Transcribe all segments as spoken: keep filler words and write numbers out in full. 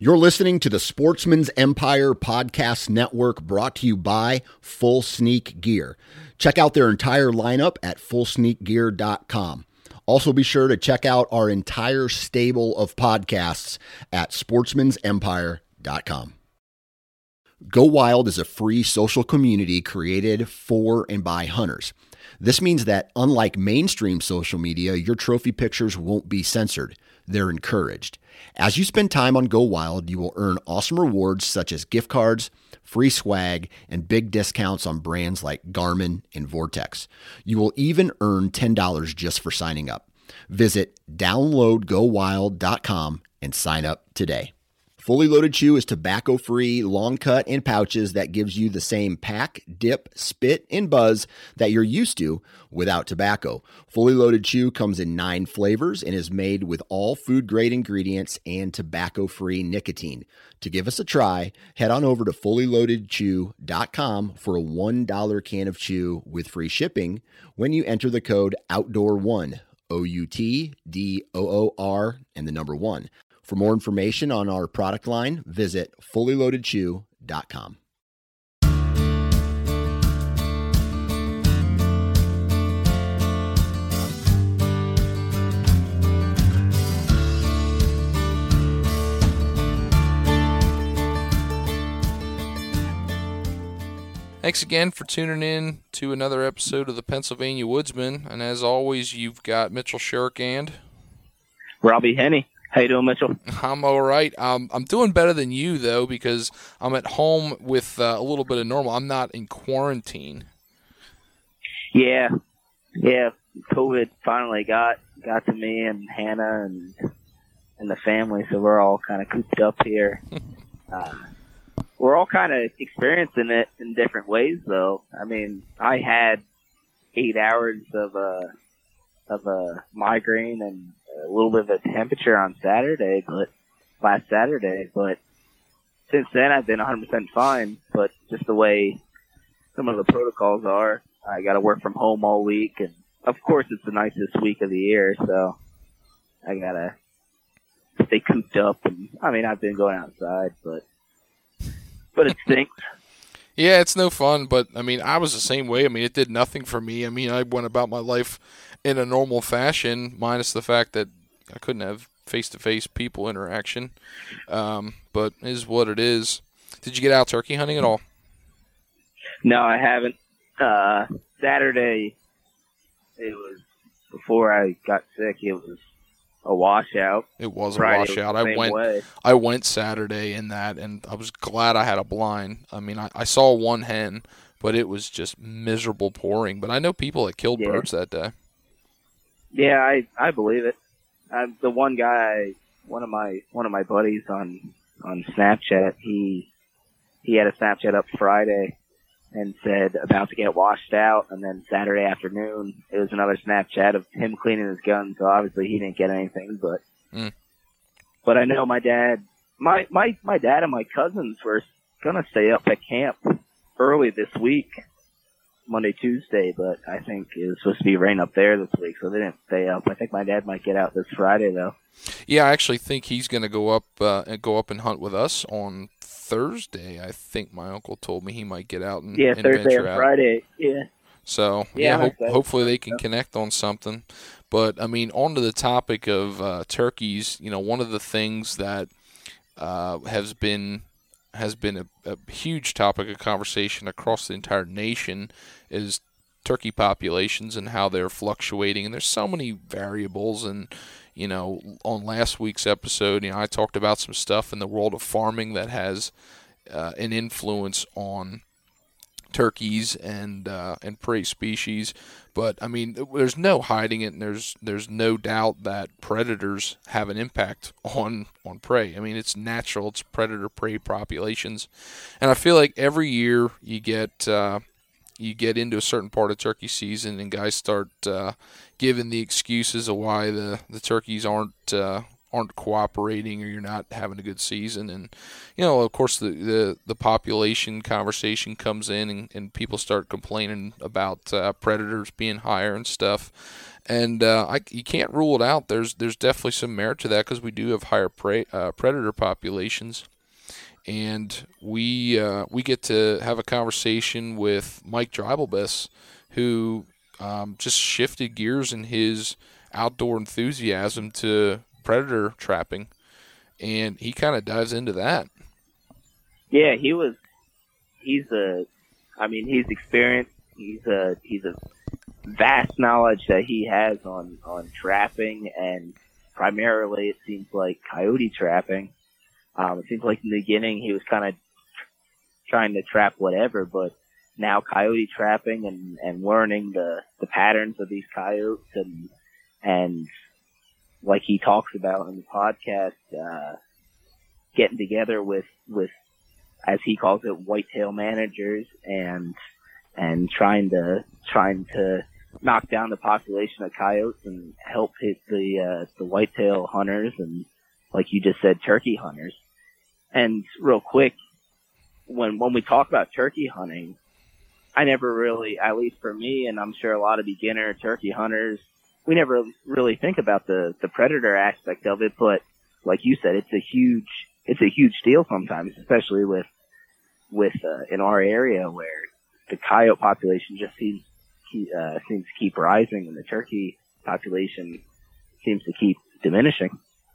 You're listening to the Sportsman's Empire Podcast Network, brought to you by Full Sneak Gear. Check out their entire lineup at full sneak gear dot com. Also be sure to check out our entire stable of podcasts at sportsmans empire dot com. Go Wild is a free social community created for and by hunters. This means that unlike mainstream social media, your trophy pictures won't be censored. They're encouraged. As you spend time on Go Wild, you will earn awesome rewards such as gift cards, free swag, and big discounts on brands like Garmin and Vortex. You will even earn ten dollars just for signing up. Visit download go wild dot com and sign up today. Fully Loaded Chew is tobacco-free, long cut in pouches that gives you the same pack, dip, spit, and buzz that you're used to without tobacco. Fully Loaded Chew comes in nine flavors and is made with all food-grade ingredients and tobacco-free nicotine. To give us a try, head on over to fully loaded chew dot com for a one dollar can of chew with free shipping when you enter the code outdoor one, O U T D O O R, and the number one. For more information on our product line, visit fully loaded chew dot com. Thanks again for tuning in to another episode of the Pennsylvania Woodsman. And as always, you've got Mitchell Shirk and Robbie Henney. How you doing, Mitchell? I'm all right. Um, I'm doing better than you, though, because I'm at home with uh, a little bit of normal. I'm not in quarantine. Yeah. Yeah. COVID finally got got to me and Hannah and and the family, so we're all kind of cooped up here. uh, we're all kind of experiencing it in different ways, though. I mean, I had eight hours of a, of a migraine and a little bit of a temperature on Saturday, but last Saturday, but since then I've been one hundred percent fine, but just the way some of the protocols are, I got to work from home all week, and of course it's the nicest week of the year, so I got to stay cooped up, and I mean, I've been going outside, but, but it stinks. Yeah, it's no fun, but I mean, I was the same way. I mean, it did nothing for me. I mean, I went about my life in a normal fashion, minus the fact that I couldn't have face-to-face people interaction. Um, but it is what it is. Did you get out turkey hunting at all? No, I haven't. Uh, Saturday, it was, before I got sick, it was a washout. It was Friday a washout. was I went way. I went Saturday in that, and I was glad I had a blind. I mean, I, I saw one hen, but it was just miserable pouring. But I know people that killed yeah. birds that day. Yeah, I I believe it. I'm the one guy, one of my one of my buddies on on Snapchat. He he had a Snapchat up Friday and said about to get washed out, and then Saturday afternoon it was another Snapchat of him cleaning his gun. So obviously he didn't get anything, but mm. but I know my dad, my my my dad and my cousins were gonna stay up at camp early this week. Monday, Tuesday, but I think it was supposed to be rain up there this week, so they didn't stay up. I think my dad might get out this Friday, though. Yeah, I actually think he's going to go up uh, and go up and hunt with us on Thursday. I think my uncle told me he might get out and, yeah, and Thursday venture or out. Friday. Yeah. So yeah, yeah, ho- hopefully they can connect on something. But I mean, on to the topic of uh, turkeys. You know, one of the things that uh, has been has been a, a huge topic of conversation across the entire nation is turkey populations and how they're fluctuating. And there's so many variables. And, you know, on last week's episode, you know, I talked about some stuff in the world of farming that has uh, an influence on turkeys and uh, and prey species. But I mean, there's no hiding it, and there's there's no doubt that predators have an impact on on prey. I mean, it's natural. It's predator prey populations, and I feel like every year you get uh, you get into a certain part of turkey season, and guys start uh, giving the excuses of why the the turkeys aren't uh, aren't cooperating or you're not having a good season. And, you know, of course, the, the, the population conversation comes in and, and people start complaining about uh, predators being higher and stuff. And uh, I, you can't rule it out. There's there's definitely some merit to that because we do have higher prey, uh, predator populations. And we uh, we get to have a conversation with Mike Dreibelbis, who um, just shifted gears in his outdoor enthusiasm to predator trapping, and he kind of dives into that. Yeah, he was. He's a. I mean, he's experienced. He's a. He's a vast knowledge that he has on on trapping, and primarily it seems like coyote trapping. Um, it seems like in the beginning he was kind of trying to trap whatever, but now coyote trapping and, and learning the, the patterns of these coyotes and, and like he talks about in the podcast, uh, getting together with, with, as he calls it, whitetail managers and, and trying to, trying to knock down the population of coyotes and help hit the, uh, the whitetail hunters and, like you just said, turkey hunters. And real quick, when when we talk about turkey hunting, I never really, at least for me, and I'm sure a lot of beginner turkey hunters, we never really think about the, the predator aspect of it. But like you said, it's a huge it's a huge deal sometimes, especially with with uh, in our area where the coyote population just seems uh, seems to keep rising and the turkey population seems to keep diminishing.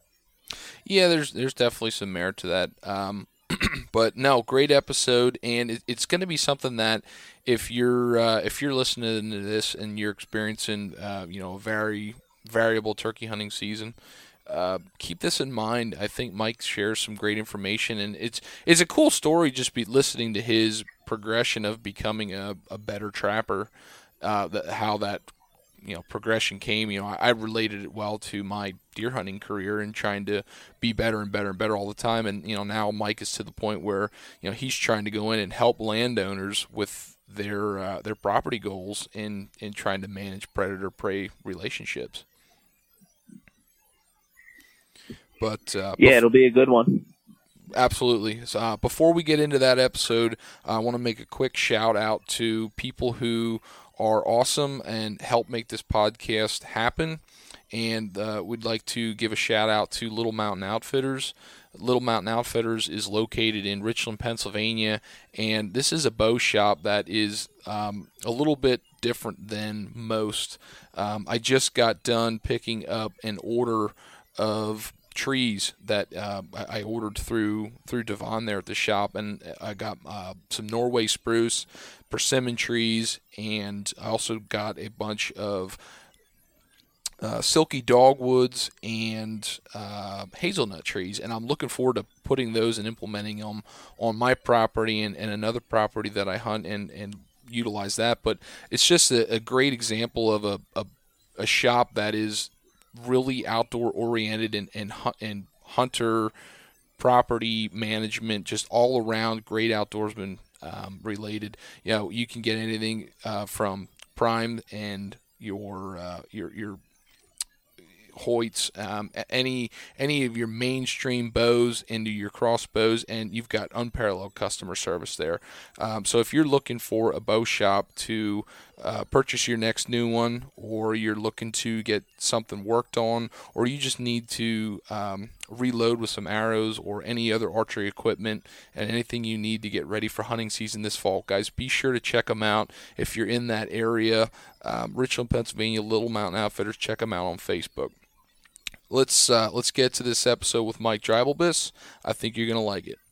Yeah, there's there's definitely some merit to that. Um, but no, great episode, and it, it's going to be something that if you're uh, if you're listening to this and you're experiencing uh, you know a very variable turkey hunting season, uh, keep this in mind. I think Mike shares some great information, and it's it's a cool story just be listening to his progression of becoming a, a better trapper. Uh, that how that. you know, progression came. You know, I, I related it well to my deer hunting career and trying to be better and better and better all the time. And, you know, now Mike is to the point where, you know, he's trying to go in and help landowners with their uh, their property goals in, in trying to manage predator-prey relationships. But uh, yeah, it'll be a good one. Absolutely. So, uh, before we get into that episode, I want to make a quick shout out to people who are awesome and help make this podcast happen. And uh, we'd like to give a shout out to Little Mountain Outfitters. Little Mountain Outfitters is located in Richland, Pennsylvania, and this is a bow shop that is um, a little bit different than most. Um, I just got done picking up an order of trees that uh, I ordered through through Devon there at the shop, and I got uh, some Norway spruce, persimmon trees, and I also got a bunch of uh, silky dogwoods and uh, hazelnut trees, and I'm looking forward to putting those and implementing them on my property and, and another property that I hunt and, and utilize that. But it's just a, a great example of a, a, a shop that is really outdoor oriented and, and, and hunter property management, just all around great outdoorsman um, related. You know, you can get anything uh, from prime and your uh, your your Hoyts, um, any any of your mainstream bows into your crossbows, and you've got unparalleled customer service there. Um, so if you're looking for a bow shop to uh, purchase your next new one, or you're looking to get something worked on, or you just need to um, reload with some arrows or any other archery equipment and anything you need to get ready for hunting season this fall, guys, be sure to check them out. If you're in that area, um, Richland, Pennsylvania, Little Mountain Outfitters, check them out on Facebook. Let's uh, let's get to this episode with Mike Dreibelbis. I think you're going to like it.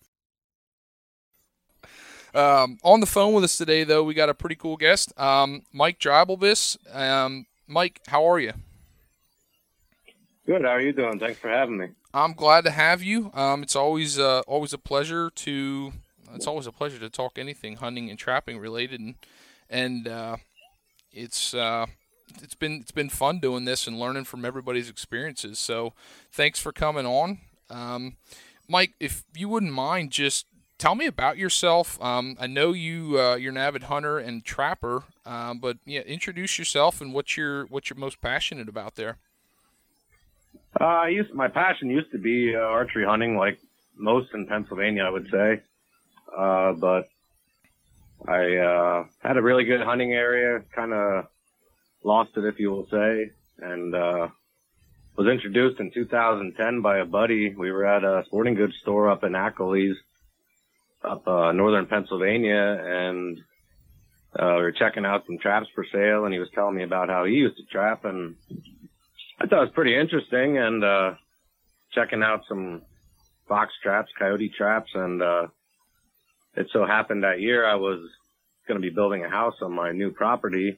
Um, on the phone with us today, though, we got a pretty cool guest, um, Mike Dreibelbis. Um, Mike, how are you? Good. How are you doing? Thanks for having me. I'm glad to have you. Um, it's always uh, always a pleasure to it's always a pleasure to talk anything hunting and trapping related, and and uh, it's. Uh, It's been it's been fun doing this and learning from everybody's experiences. So, thanks for coming on, um, Mike. If you wouldn't mind, just tell me about yourself. Um, I know you uh, you're an avid hunter and trapper, um, but yeah, introduce yourself and what you're what you're most passionate about there. Uh, I used my passion used to be uh, archery hunting, like most in Pennsylvania, I would say. Uh, but I uh, had a really good hunting area, kind of lost it, if you will say, and uh, was introduced in two thousand ten by a buddy. We were at a sporting goods store up in Ackley's, up uh, northern Pennsylvania, and uh, we were checking out some traps for sale, and he was telling me about how he used to trap, and I thought it was pretty interesting, and uh, checking out some fox traps, coyote traps, and uh, it so happened that year I was going to be building a house on my new property,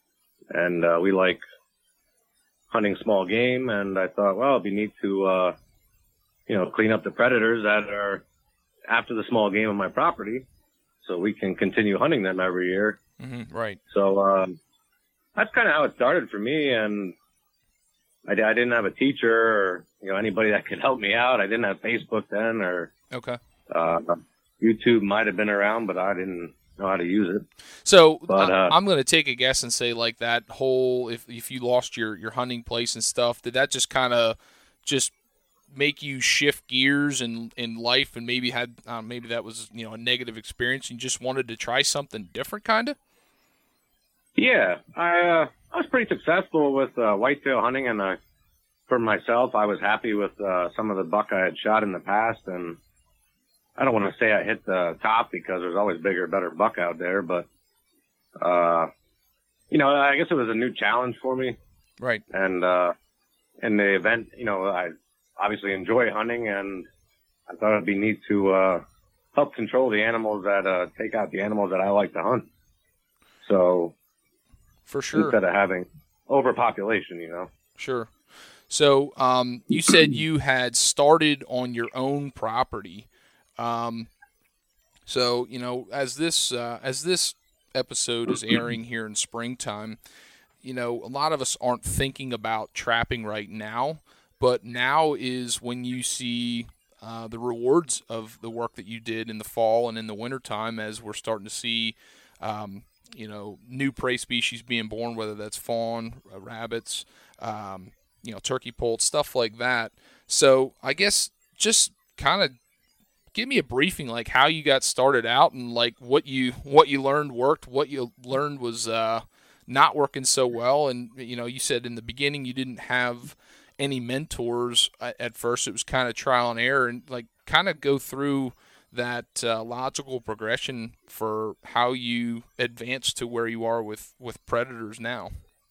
and uh, we like hunting small game, and I thought, well, it'd be neat to, uh, you know, clean up the predators that are after the small game on my property, so we can continue hunting them every year. Mm-hmm, right. So um, that's kind of how it started for me, and I, I didn't have a teacher or, you know, anybody that could help me out. I didn't have Facebook then, or okay. Uh, YouTube might have been around, but I didn't know how to use it. So but, uh, I, I'm going to take a guess and say, like, that whole, if if you lost your, your hunting place and stuff, did that just kind of just make you shift gears in, in life, and maybe had uh, maybe that was, you know, a negative experience and you just wanted to try something different, kind of? Yeah, I uh, I was pretty successful with uh, whitetail hunting, and uh, for myself, I was happy with uh, some of the buck I had shot in the past, and I don't want to say I hit the top because there's always bigger, better buck out there, but uh, you know, I guess it was a new challenge for me. Right. And uh, in the event, you know, I obviously enjoy hunting, and I thought it'd be neat to uh, help control the animals that uh, take out the animals that I like to hunt. So. For sure. Instead of having overpopulation, you know. Sure. So um, you said you had started on your own property. Um, so, you know, as this uh, as this episode is airing here in springtime, you know, a lot of us aren't thinking about trapping right now, but now is when you see uh, the rewards of the work that you did in the fall and in the wintertime, as we're starting to see um, you know, new prey species being born, whether that's fawn, uh, rabbits, um, you know, turkey poults, stuff like that. So I guess just kind of give me a briefing, like how you got started out and like what you what you learned worked, what you learned was uh, not working so well. And, you know, you said in the beginning you didn't have any mentors at first. It was kind of trial and error, and like kind of go through that uh, logical progression for how you advance to where you are with, with predators now.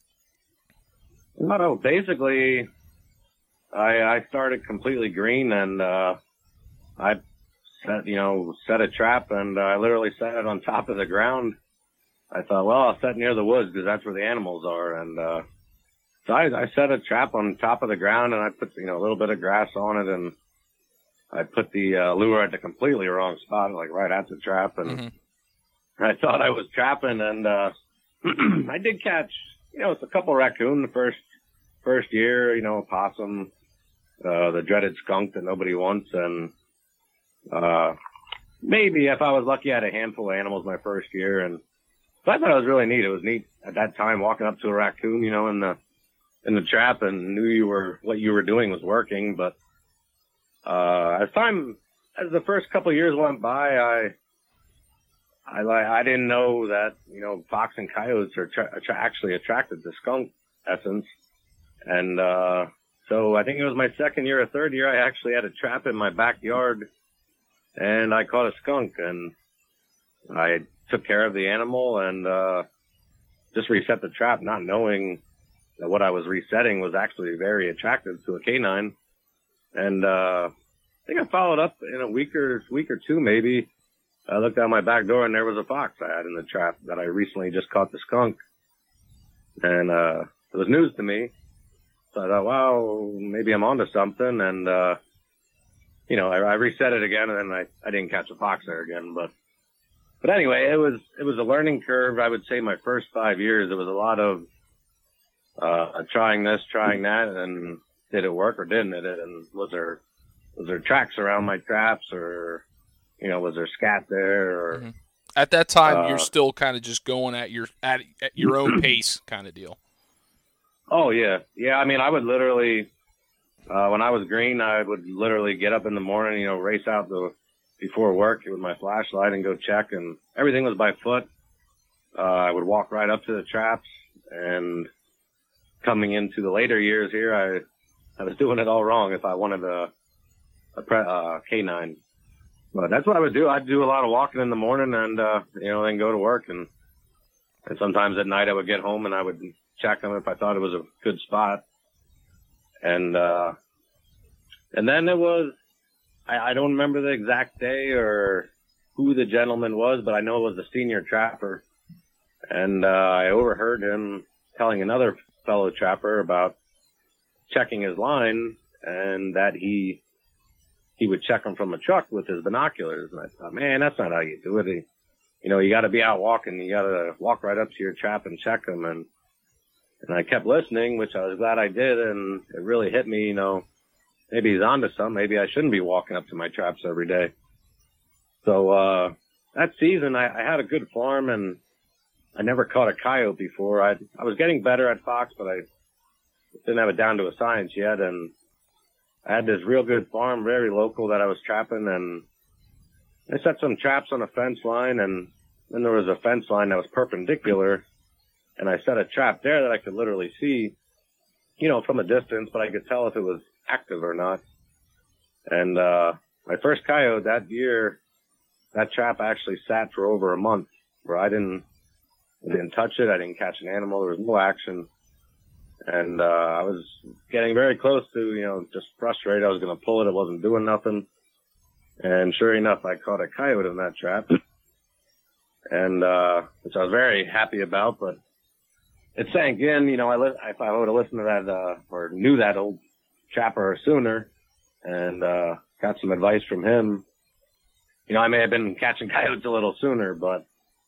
No, basically, I, I started completely green, and uh, I set, you know, set a trap, and I literally set it on top of the ground. I thought, well, I'll set near the woods because that's where the animals are, and uh, so I, I set a trap on top of the ground, and I put, you know, a little bit of grass on it, and I put the uh, lure at the completely wrong spot, like right at the trap, and mm-hmm. I thought I was trapping, and uh, I did catch, you know, it's a couple raccoon the first first year, you know, a possum, uh, the dreaded skunk that nobody wants, and uh, maybe if I was lucky, I had a handful of animals my first year, and so I thought it was really neat. It was neat at that time walking up to a raccoon, you know, in the in the trap, and knew you were what you were doing was working, but. Uh, as time, as the first couple of years went by, I, I, I didn't know that, you know, fox and coyotes are tra- tra- actually attracted to skunk essence. And, uh, so I think it was my second year or third year, I actually had a trap in my backyard, and I caught a skunk, and I took care of the animal and, uh, just reset the trap, not knowing that what I was resetting was actually very attractive to a canine. And, uh, I think I followed up in a week or week or two, maybe. I looked out my back door and there was a fox I had in the trap that I recently just caught the skunk. And, uh, it was news to me. So I thought, wow, maybe I'm onto something. And, uh, you know, I, I reset it again, and then I, I didn't catch a fox there again. But, but anyway, it was, it was a learning curve. I would say my first five years, it was a lot of, uh, trying this, trying that, and, did it work or didn't it? And was there, was there tracks around my traps, or, you know, was there scat there? Or mm-hmm. At that time, uh, you're still kind of just going at your, at, at your own pace kind of deal. Oh yeah. Yeah. I mean, I would literally, Uh, when I was green, I would literally get up in the morning, you know, race out the before work with my flashlight and go check, and everything was by foot. Uh, I would walk right up to the traps, and coming into the later years here, I I was doing it all wrong if I wanted a, a pre, uh, K nine. But that's what I would do. I'd do a lot of walking in the morning and, uh, you know, then go to work. And, and sometimes at night I would get home and I would check them if I thought it was a good spot. And, uh, and then it was, I, I don't remember the exact day or who the gentleman was, but I know it was the senior trapper. And, uh, I overheard him telling another fellow trapper about checking his line and that he, he would check them from a truck with his binoculars. And I thought, man, that's not how you do it. He, you know, you got to be out walking. You got to walk right up to your trap and check them. And, and I kept listening, which I was glad I did. And it really hit me, you know, maybe he's onto something. Maybe I shouldn't be walking up to my traps every day. So, uh, that season I, I had a good farm and I never caught a coyote before. I, I was getting better at fox, but I didn't have it down to a science yet. And I had this real good farm, very local, that I was trapping, and I set some traps on a fence line, and then there was a fence line that was perpendicular, and I set a trap there that I could literally see, you know, from a distance, but I could tell if it was active or not. And uh my first coyote that year, that trap actually sat for over a month, where I didn't, I didn't touch it, I didn't catch an animal, there was no action. And, uh, I was getting very close to, you know, just frustrated. I was going to pull it. It wasn't doing nothing. And sure enough, I caught a coyote in that trap. And, uh, which I was very happy about, but it sank in, you know, I li- if I would have listened to that, uh, or knew that old trapper sooner and, uh, got some advice from him, you know, I may have been catching coyotes a little sooner, but,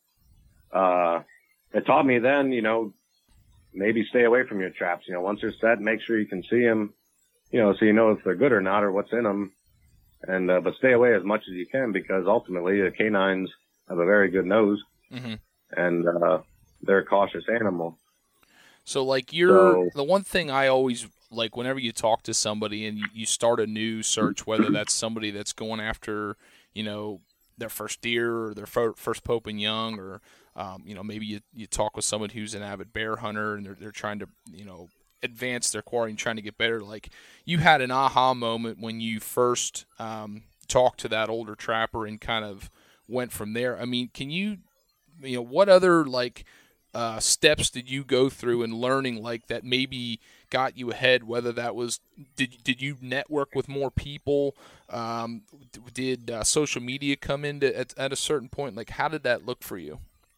uh, it taught me then, you know, maybe stay away from your traps. You know, once they're set, make sure you can see them, you know, so you know if they're good or not or what's in them. And, uh, but stay away as much as you can, because ultimately the canines have a very good nose, mm-hmm. and, uh, they're a cautious animal. So like you're, so, the one thing I always, like whenever you talk to somebody and you, you start a new search, whether that's somebody that's going after, you know, their first deer or their first Pope and young, or, Um, you know, maybe you, you talk with someone who's an avid bear hunter and they're they're trying to, you know, advance their quarry and trying to get better. Like you had an aha moment when you first um, talked to that older trapper and kind of went from there. I mean, can you, you know, what other like uh, steps did you go through in learning like that maybe got you ahead? Whether that was, did did you network with more people? Um, did uh, social media come into at, at a certain point? Like how did that look for you?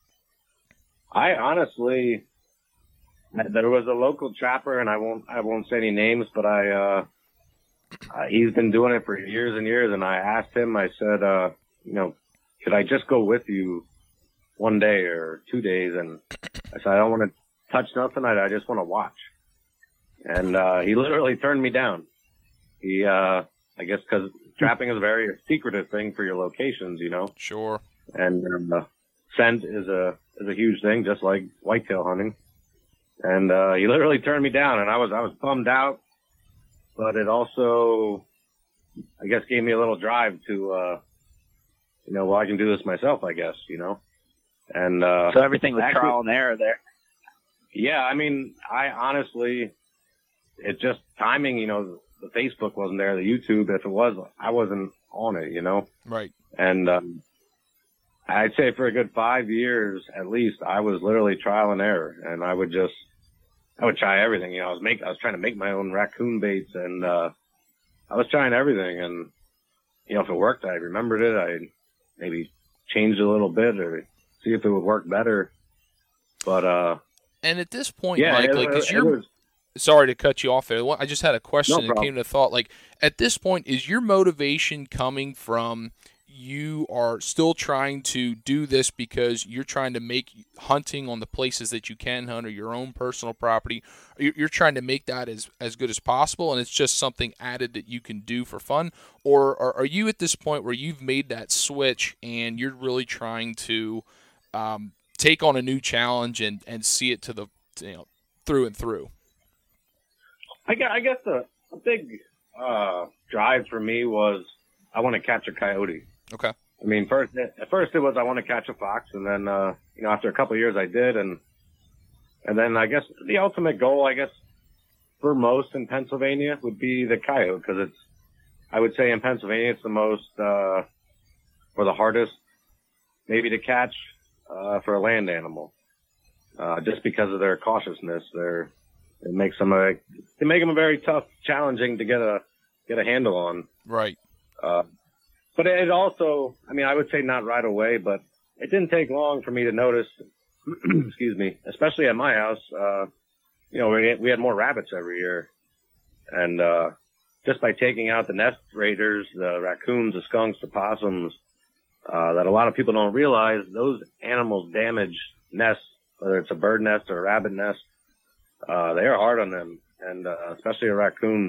I honestly, there was a local trapper, and I won't, I won't say any names, but I, uh, uh, he's been doing it for years and years. And I asked him, I said, uh, you know, could I just go with you one day or two days? And I said, I don't want to touch nothing. I, I just want to watch. And, uh, he literally turned me down. He, uh, I guess cause trapping is a very secretive thing for your locations, you know? Sure. And, uh, scent is a, is a huge thing, just like whitetail hunting. And, uh, he literally turned me down, and I was, I was bummed out, but it also, I guess, gave me a little drive to, uh, you know, well, I can do this myself, I guess, you know? And, uh, so everything was actually, trial and error there. Yeah. I mean, I honestly, it just timing, you know, the Facebook wasn't there, the YouTube, if it was, I wasn't on it, you know? Right. And, um, I'd say for a good five years, at least, I was literally trial and error, and I would just, I would try everything. You know, I was make, I was trying to make my own raccoon baits, and, uh, I was trying everything. And, you know, if it worked, I remembered it. I maybe changed a little bit or see if it would work better. But, uh, and at this point, yeah, Mike, it, like, is it, your, it was, sorry to cut you off there. I just had a question no that came to thought. Like, at this point, is your motivation coming from you are still trying to do this because you're trying to make hunting on the places that you can hunt or your own personal property, you're trying to make that as, as good as possible, and it's just something added that you can do for fun? Or are, are you at this point where you've made that switch and you're really trying to um, take on a new challenge and, and see it to the, you know, through and through? I guess, I guess a, a big uh, drive for me was I want to catch a coyote. Okay. I mean, first at first it was I want to catch a fox, and then uh, you know after a couple of years I did, and and then I guess the ultimate goal, I guess, for most in Pennsylvania would be the coyote, because it's I would say in Pennsylvania it's the most uh, or the hardest maybe to catch uh, for a land animal, uh, just because of their cautiousness. They're it makes them a they make them a very tough, challenging to get a get a handle on. Right. Uh, but it also, I mean, I would say not right away, but it didn't take long for me to notice. excuse me, especially at my house. Uh, you know, we had, we had more rabbits every year, and uh, just by taking out the nest raiders, the raccoons, the skunks, the possums, uh, that a lot of people don't realize, those animals damage nests, whether it's a bird nest or a rabbit nest. Uh, they are hard on them, and uh, especially a raccoon.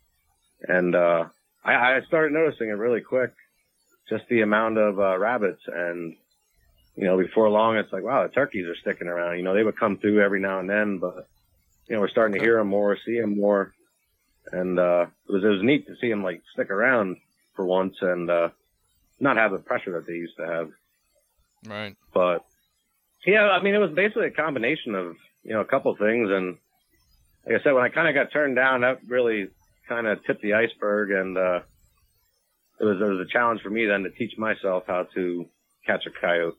And uh, I, I started noticing it really quick, just the amount of uh, rabbits. And, you know, before long, it's like, wow, the turkeys are sticking around. You know, they would come through every now and then, but, you know, we're starting to hear them more, see them more. And uh, it was it was neat to see them, like, stick around for once and uh, not have the pressure that they used to have. Right. But, yeah, I mean, it was basically a combination of, you know, a couple things. And like I said, when I kind of got turned down, that really kind of tipped the iceberg. And uh, it was it was a challenge for me then to teach myself how to catch a coyote.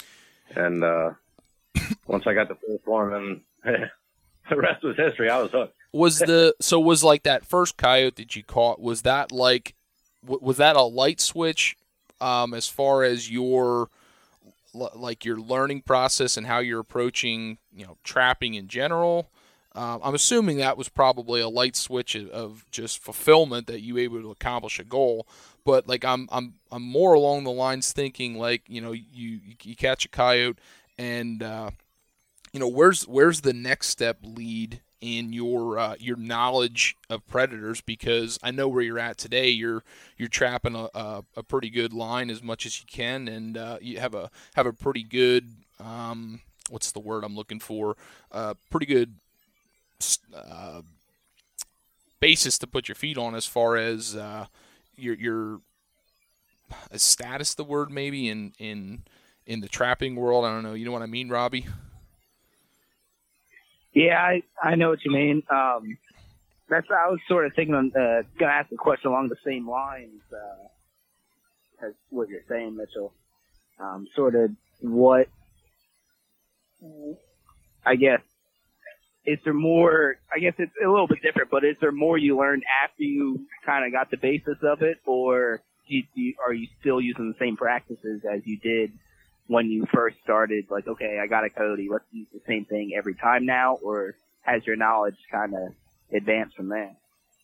And uh, once I got the first one, and the rest was history. I was hooked. Was the so was like that first coyote that you caught? Was that like was that a light switch um, as far as your like your learning process and how you're approaching, you know, trapping in general? Um, I'm assuming that was probably a light switch of, of just fulfillment that you were able to accomplish a goal. But like I'm I'm I'm more along the lines thinking like, you know, you you catch a coyote and uh, you know, where's where's the next step lead in your uh, your knowledge of predators? Because I know where you're at today. You're you're trapping a, a, a pretty good line as much as you can, and uh, you have a have a pretty good um, what's the word I'm looking for? Uh, pretty good uh, basis to put your feet on as far as uh, your your is status the word maybe in in in the trapping world. I don't know. You know what I mean, Robbie? Yeah, I, I know what you mean. Um, that's I was sort of thinking on uh, gonna ask a question along the same lines uh, as what you're saying, Mitchell. Um, sort of what I guess is there more? I guess it's a little bit different, but is there more you learned after you kind of got the basis of it, or do you, do you, are you still using the same practices as you did when you first started? Like, okay, I got a coyote, let's use the same thing every time now, or has your knowledge kind of advanced from there?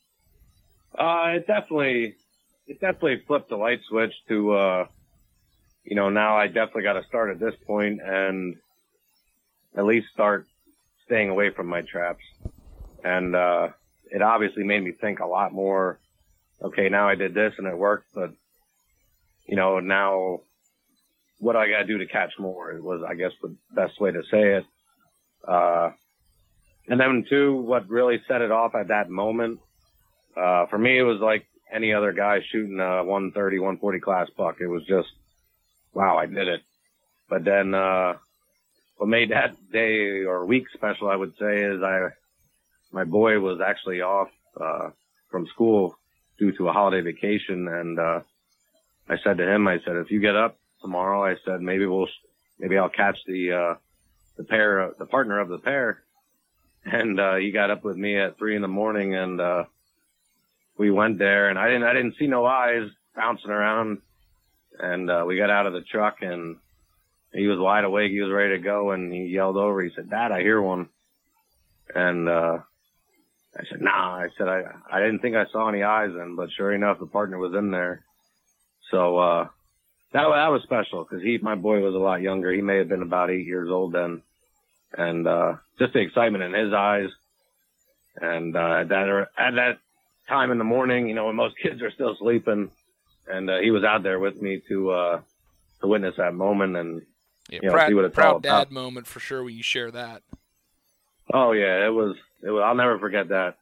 Uh, it definitely, it definitely flipped the light switch to, uh, you know, now I definitely got to start at this point and at least start staying away from my traps. And, uh, it obviously made me think a lot more, okay, now I did this and it worked, but, you know, now what I got to do to catch more was, I guess, the best way to say it. Uh, and then too, what really set it off at that moment, uh, for me, it was like any other guy shooting a one thirty, one forty class buck. It was just, wow, I did it. But then, uh, what made that day or week special, I would say, is I, my boy was actually off, uh, from school due to a holiday vacation. And, uh, I said to him, I said, if you get up tomorrow, I said, maybe we'll, maybe I'll catch the, uh, the pair, the partner of the pair. And, uh, he got up with me at three in the morning and, uh, we went there and I didn't, I didn't see no eyes bouncing around. And, uh, we got out of the truck and he was wide awake. He was ready to go and he yelled over. He said, Dad, I hear one. And, uh, I said, nah, I said, I, I didn't think I saw any eyes then, but sure enough, the partner was in there. So, uh, That, that was special because he, my boy was a lot younger. He may have been about eight years old then. And, uh, just the excitement in his eyes. And, uh, at that, at that time in the morning, you know, when most kids are still sleeping and, uh, he was out there with me to, uh, to witness that moment and, yeah, you know, proud, see what it's proud all dad about. moment for sure when you share that. Oh yeah, it was, it was, I'll never forget that.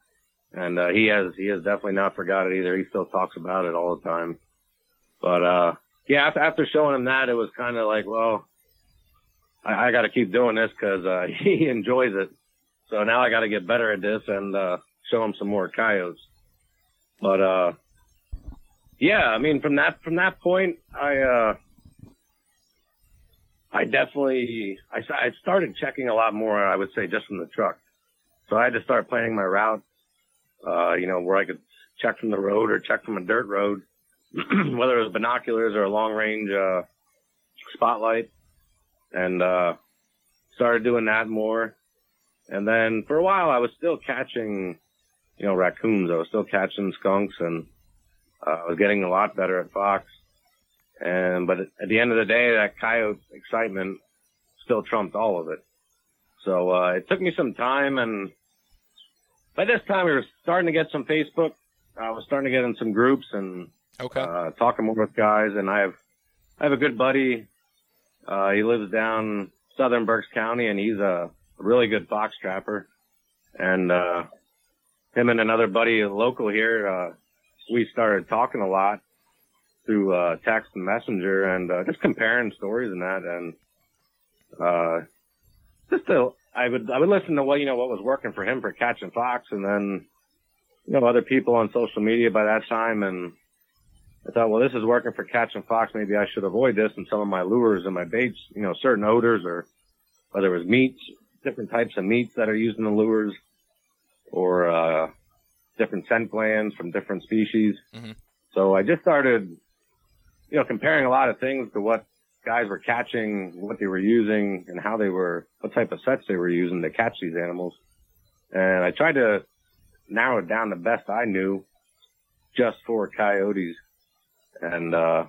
and uh, he has he has definitely not forgot it either. He still talks about it all the time. But uh, yeah, after, after showing him that, it was kind of like, well, I, I got to keep doing this because uh, he enjoys it. So now I got to get better at this and uh, show him some more coyotes. But uh, yeah, I mean, from that from that point, I uh, I definitely I, I started checking a lot more. I would say just from the truck. So I had to start planning my route. Uh, you know, where I could check from the road or check from a dirt road, whether it was binoculars or a long range uh, spotlight, and uh, started doing that more. And then for a while, I was still catching, you know, raccoons. I was still catching skunks, and uh, I was getting a lot better at fox. And but at the end of the day, that coyote excitement still trumped all of it. So uh, it took me some time, and by this time we were starting to get some Facebook. I was starting to get in some groups and Okay. uh, talking more with guys. And I have I have a good buddy. Uh, he lives down southern Berks County, and he's a really good fox trapper. And uh, him and another buddy local here, uh, we started talking a lot through uh, text and messenger, and uh, just comparing stories and that. And uh, just to, I would I would listen to what you know what was working for him for catching fox, and then you know other people on social media by that time, and I thought, well, this is working for catching fox. Maybe I should avoid this in some of my lures and my baits. You know, certain odors, or whether it was meats, different types of meats that are used in the lures, or uh, different scent glands from different species. Mm-hmm. So I just started, you know, comparing a lot of things to what guys were catching, what they were using, and how they were, what type of sets they were using to catch these animals. And I tried to narrow it down the best I knew just for coyotes. And uh,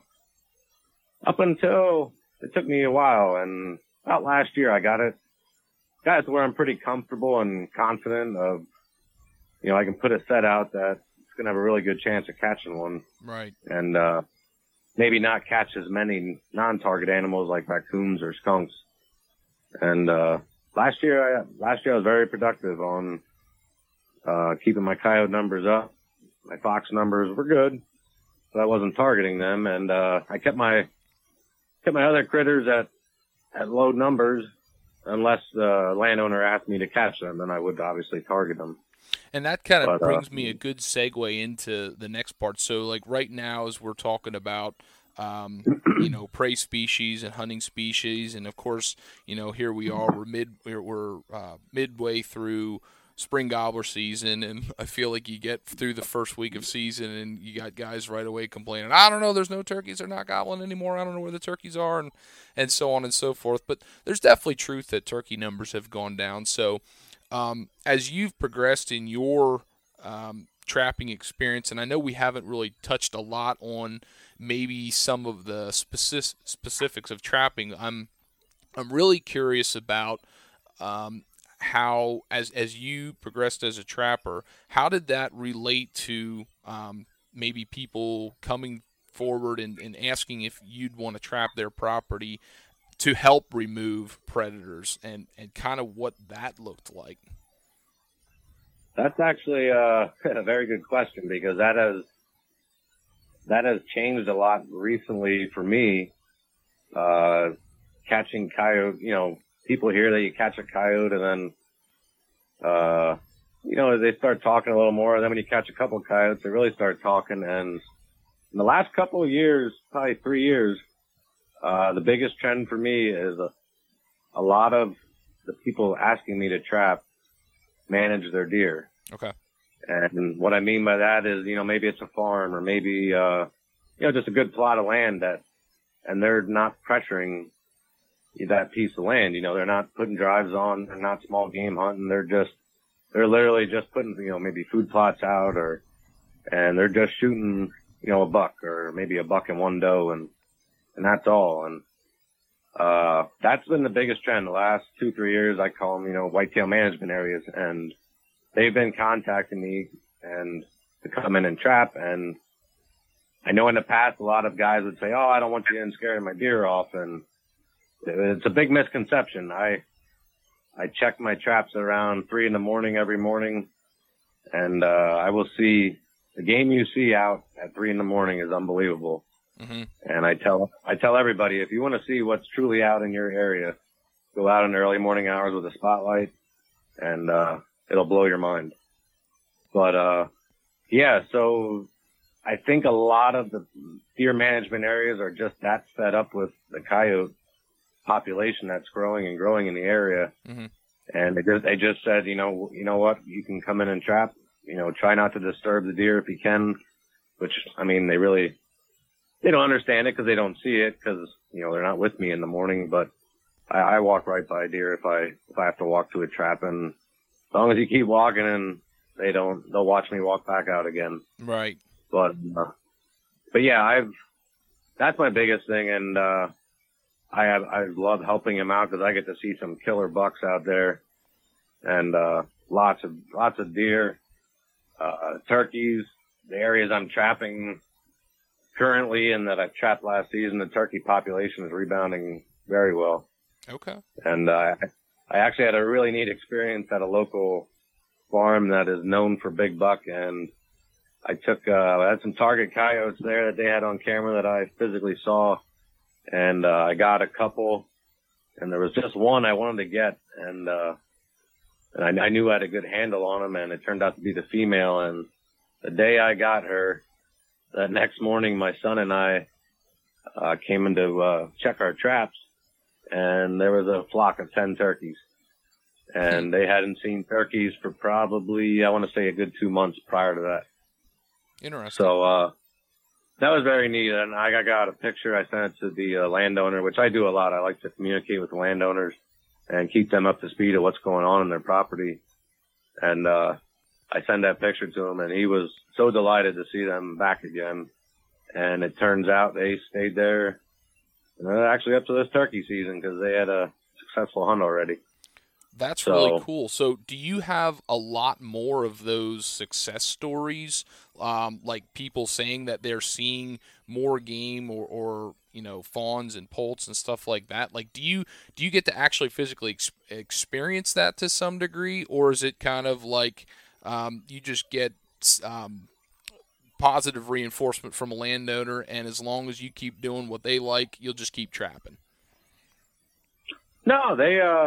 up until it took me a while, and about last year I got it, got it to where I'm pretty comfortable and confident of, you know, I can put a set out that it's going to have a really good chance of catching one. Right. And uh, maybe not catch as many non-target animals like raccoons or skunks. And uh, last year, I, last year I was very productive on uh, keeping my coyote numbers up. My fox numbers were good, but I wasn't targeting them, and uh, I kept my kept my other critters at at low numbers, unless the landowner asked me to catch them, then I would obviously target them. And that kind of But, uh, brings me a good segue into the next part. So, like right now, as we're talking about, um, you know, prey species and hunting species, and of course, you know, here we are, we're mid, we're, we're uh, midway through spring gobbler season, and I feel like you get through the first week of season, and you got guys right away complaining, I don't know, there's no turkeys, they're not gobbling anymore, I don't know where the turkeys are, and and so on and so forth. But there's definitely truth that turkey numbers have gone down. So um, as you've progressed in your um, trapping experience, and I know we haven't really touched a lot on maybe some of the specific, specifics of trapping, I'm I'm really curious about um, how, as as you progressed as a trapper, how did that relate to um, maybe people coming forward and, and asking if you'd want to trap their property to help remove predators, and, and kind of what that looked like? That's actually uh, a very good question, because that has that has changed a lot recently for me. Uh, catching coyote, you know, people hear that you catch a coyote, and then, uh, you know, they start talking a little more. And then when you catch a couple of coyotes, they really start talking. And in the last couple of years, probably three years, uh, the biggest trend for me is a, a lot of the people asking me to trap manage their deer. Okay. And what I mean by that is, you know, maybe it's a farm, or maybe, uh, you know, just a good plot of land that, and they're not pressuring that piece of land. You know, they're not putting drives on, they're not small game hunting. They're just, they're literally just putting, you know, maybe food plots out, or, and they're just shooting, you know, a buck, or maybe a buck and one doe, and, and that's all. And, uh, that's been the biggest trend the last two, three years. I call them, you know, whitetail management areas, and they've been contacting me and to come in and trap. And I know in the past, a lot of guys would say, oh, I don't want you in scaring my deer off. And it's a big misconception. I, I check my traps around three in the morning every morning, and uh, I will see the game you see out at three in the morning is unbelievable. Mm-hmm. And I tell I tell everybody, if you want to see what's truly out in your area, go out in the early morning hours with a spotlight, and uh, it'll blow your mind. But uh, yeah, so I think a lot of the deer management areas are just that fed up with the coyote population that's growing and growing in the area. Mm-hmm. And they just, they just said, you know, you know what, you can come in and trap, you know, try not to disturb the deer if you can, which, I mean, they really, they don't understand it because they don't see it because, you know, they're not with me in the morning, but I, I walk right by deer if I, if I have to walk to a trap, and as long as you keep walking and they don't, they'll watch me walk back out again. Right. But, uh, but yeah, I've, that's my biggest thing. And, uh, I have, I love helping him out because I get to see some killer bucks out there, and, uh, lots of, lots of deer, uh, turkeys, the areas I'm trapping currently and that I've trapped last season, the turkey population is rebounding very well. Okay. And, uh, I actually had a really neat experience at a local farm that is known for big buck, and I took, uh, I had some target coyotes there that they had on camera that I physically saw, and, uh, I got a couple, and there was just one I wanted to get, and, uh, and I, I knew I had a good handle on him, and it turned out to be the female, and the day I got her, that next morning, my son and I, uh, came in to, uh, check our traps, and there was a flock of ten turkeys, and they hadn't seen turkeys for probably, I want to say, a good two months prior to that. Interesting. So, uh, that was very neat. And I got a picture. I sent it to the uh, landowner, which I do a lot. I like to communicate with the landowners and keep them up to speed of what's going on in their property. And, uh, I sent that picture to him, and he was so delighted to see them back again. And it turns out they stayed there uh, actually up to this turkey season because they had a successful hunt already. That's so, really cool. So do you have a lot more of those success stories, um, like people saying that they're seeing more game or, or you know, fawns and poults and stuff like that? Like, do you do you get to actually physically ex- experience that to some degree, or is it kind of like um, you just get um, positive reinforcement from a landowner, and as long as you keep doing what they like, you'll just keep trapping? No, they uh.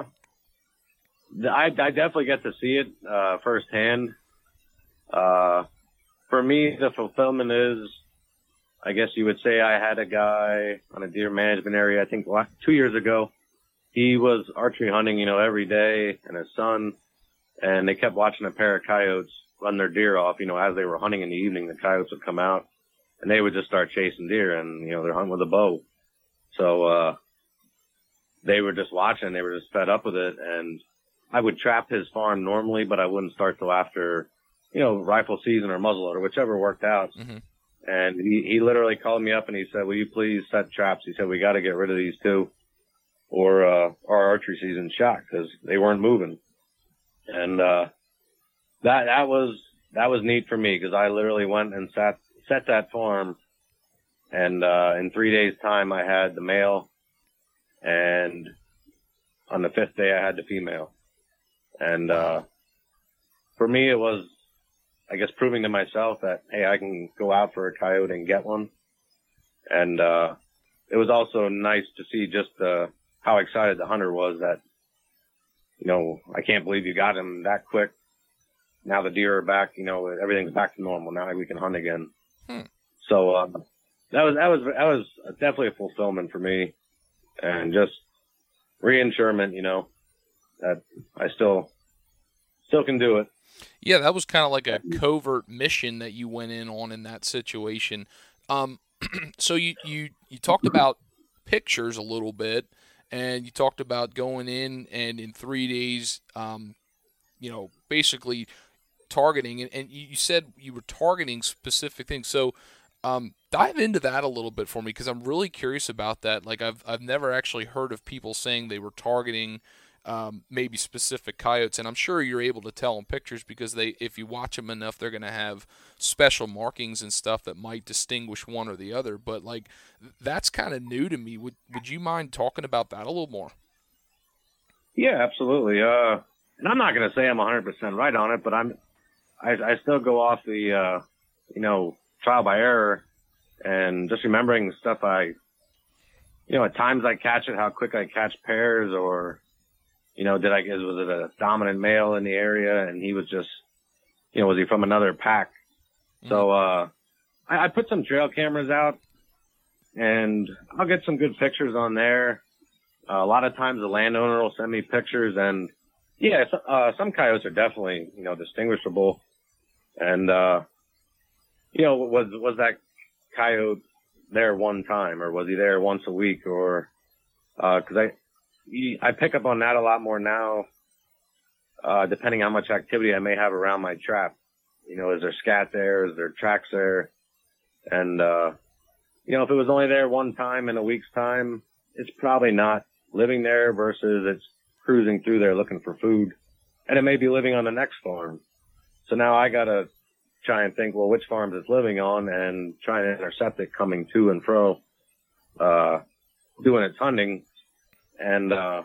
I, I definitely get to see it uh, firsthand. Uh, for me, the fulfillment is, I guess you would say, I had a guy on a deer management area, I think last, two years ago. He was archery hunting, you know, every day, and his son, and they kept watching a pair of coyotes run their deer off. You know, as they were hunting in the evening, the coyotes would come out, and they would just start chasing deer, and, you know, they're hunting with a bow. So uh, they were just watching. They were just fed up with it, and I would trap his farm normally, but I wouldn't start till after, you know, rifle season or muzzleloader, whichever worked out. Mm-hmm. And he, he literally called me up and he said, will you please set traps? He said, we got to get rid of these two or, uh, our archery season's shot because they weren't moving. And, uh, that, that was, that was neat for me because I literally went and sat, set that farm. And, uh, in three days time, I had the male, and on the fifth day, I had the female. And, uh, for me, it was, I guess, proving to myself that, hey, I can go out for a coyote and get one. And, uh, it was also nice to see just, uh, how excited the hunter was that, you know, I can't believe you got him that quick. Now the deer are back, you know, everything's back to normal. Now we can hunt again. Hmm. So, uh, that was, that was, that was definitely a fulfillment for me, and just reinsurement, you know, that I still still can do it. Yeah, that was kind of like a covert mission that you went in on in that situation. Um, so you, you, you talked about pictures a little bit, and you talked about going in and in three days, um, you know, basically targeting. And, and you said you were targeting specific things. So um, dive into that a little bit for me, because I'm really curious about that. Like I've I've never actually heard of people saying they were targeting Um, maybe specific coyotes, and I'm sure you're able to tell in pictures because they, if you watch them enough, they're going to have special markings and stuff that might distinguish one or the other. But like, that's kind of new to me. Would Would you mind talking about that a little more? Yeah, absolutely. Uh, and I'm not going to say I'm one hundred percent right on it, but I'm I, I still go off the, uh, you know, trial by error and just remembering stuff I, you know, at times I catch it, how quick I catch pairs, or, you know, did I, was it a dominant male in the area and he was just, you know, was he from another pack? Mm-hmm. So, uh, I, I put some trail cameras out and I'll get some good pictures on there. Uh, a lot of times the landowner will send me pictures, and yeah, uh, some coyotes are definitely, you know, distinguishable. And, uh, you know, was, was that coyote there one time, or was he there once a week, or, uh, cause I, I pick up on that a lot more now, uh, depending how much activity I may have around my trap. You know, is there scat there? Is there tracks there? And, uh, you know, if it was only there one time in a week's time, it's probably not living there, versus it's cruising through there looking for food, and it may be living on the next farm. So now I gotta try and think, well, which farms it's living on, and try and intercept it coming to and fro, uh, doing its hunting. And, uh,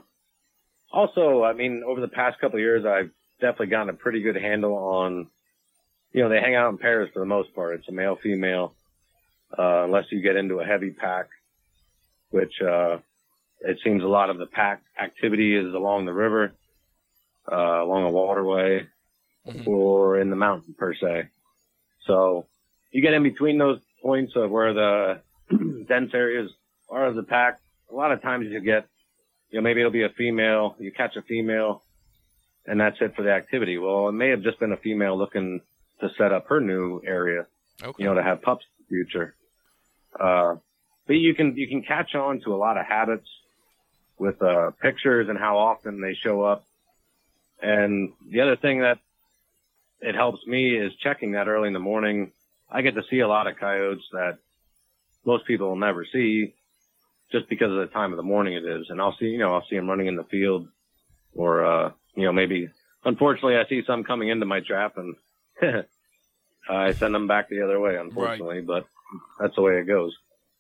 also, I mean, over the past couple of years, I've definitely gotten a pretty good handle on, you know, they hang out in pairs for the most part. It's a male, female, uh, unless you get into a heavy pack, which, uh, it seems a lot of the pack activity is along the river, uh, along a waterway, mm-hmm. or in the mountain per se. So you get in between those points of where the dense areas are of the pack. A lot of times you get, you know, maybe it'll be a female, you catch a female, and that's it for the activity. Well, it may have just been a female looking to set up her new area, okay. you know, to have pups in the future. Uh, but you can, you can catch on to a lot of habits with, uh, pictures and how often they show up. And the other thing that it helps me is checking that early in the morning. I get to see a lot of coyotes that most people will never see, just because of the time of the morning it is. And I'll see, you know, I'll see them running in the field, or, uh, you know, maybe, unfortunately, I see some coming into my trap, and I send them back the other way, unfortunately, right. But that's the way it goes.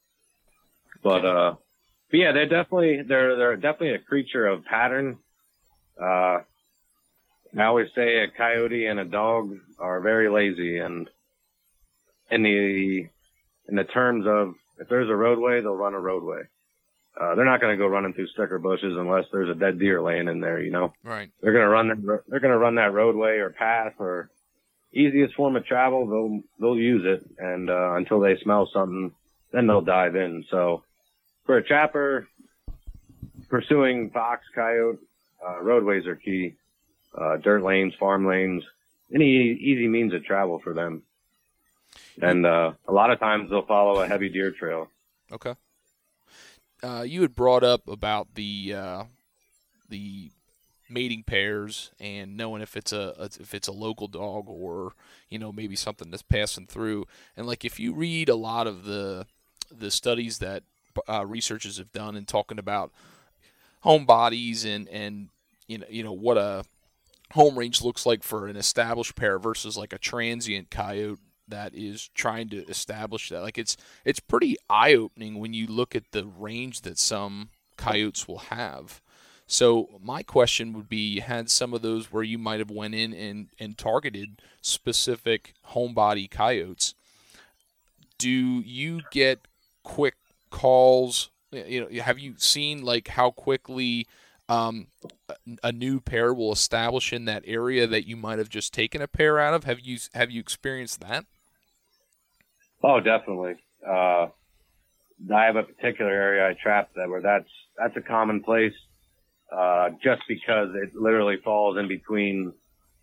But, uh, but yeah, they're definitely, they're, they're definitely a creature of pattern. Uh, I always say a coyote and a dog are very lazy, and in the, in the terms of, if there's a roadway, they'll run a roadway. Uh, they're not going to go running through sticker bushes unless there's a dead deer laying in there, you know? Right. They're going to run, that, they're going to run that roadway or path, or easiest form of travel. They'll, they'll use it. And, uh, until they smell something, then they'll dive in. So for a trapper pursuing fox, coyote, uh, roadways are key. Uh, dirt lanes, farm lanes, any easy means of travel for them. And, uh, a lot of times they'll follow a heavy deer trail. Okay. Uh, you had brought up about the, uh, the mating pairs and knowing if it's a, if it's a local dog, or, you know, maybe something that's passing through. And like, if you read a lot of the, the studies that, uh, researchers have done and talking about home bodies and, and, you know, you know, what a home range looks like for an established pair versus like a transient coyote that is trying to establish that. Like, it's it's pretty eye-opening when you look at the range that some coyotes will have. So my question would be, you had some of those where you might have went in and, and targeted specific homebody coyotes. Do you get quick calls? You know, have you seen like how quickly um, a new pair will establish in that area that you might have just taken a pair out of? Have you have you experienced that? Oh, definitely. Uh, I have a particular area I trap that where that's that's a commonplace, uh, just because it literally falls in between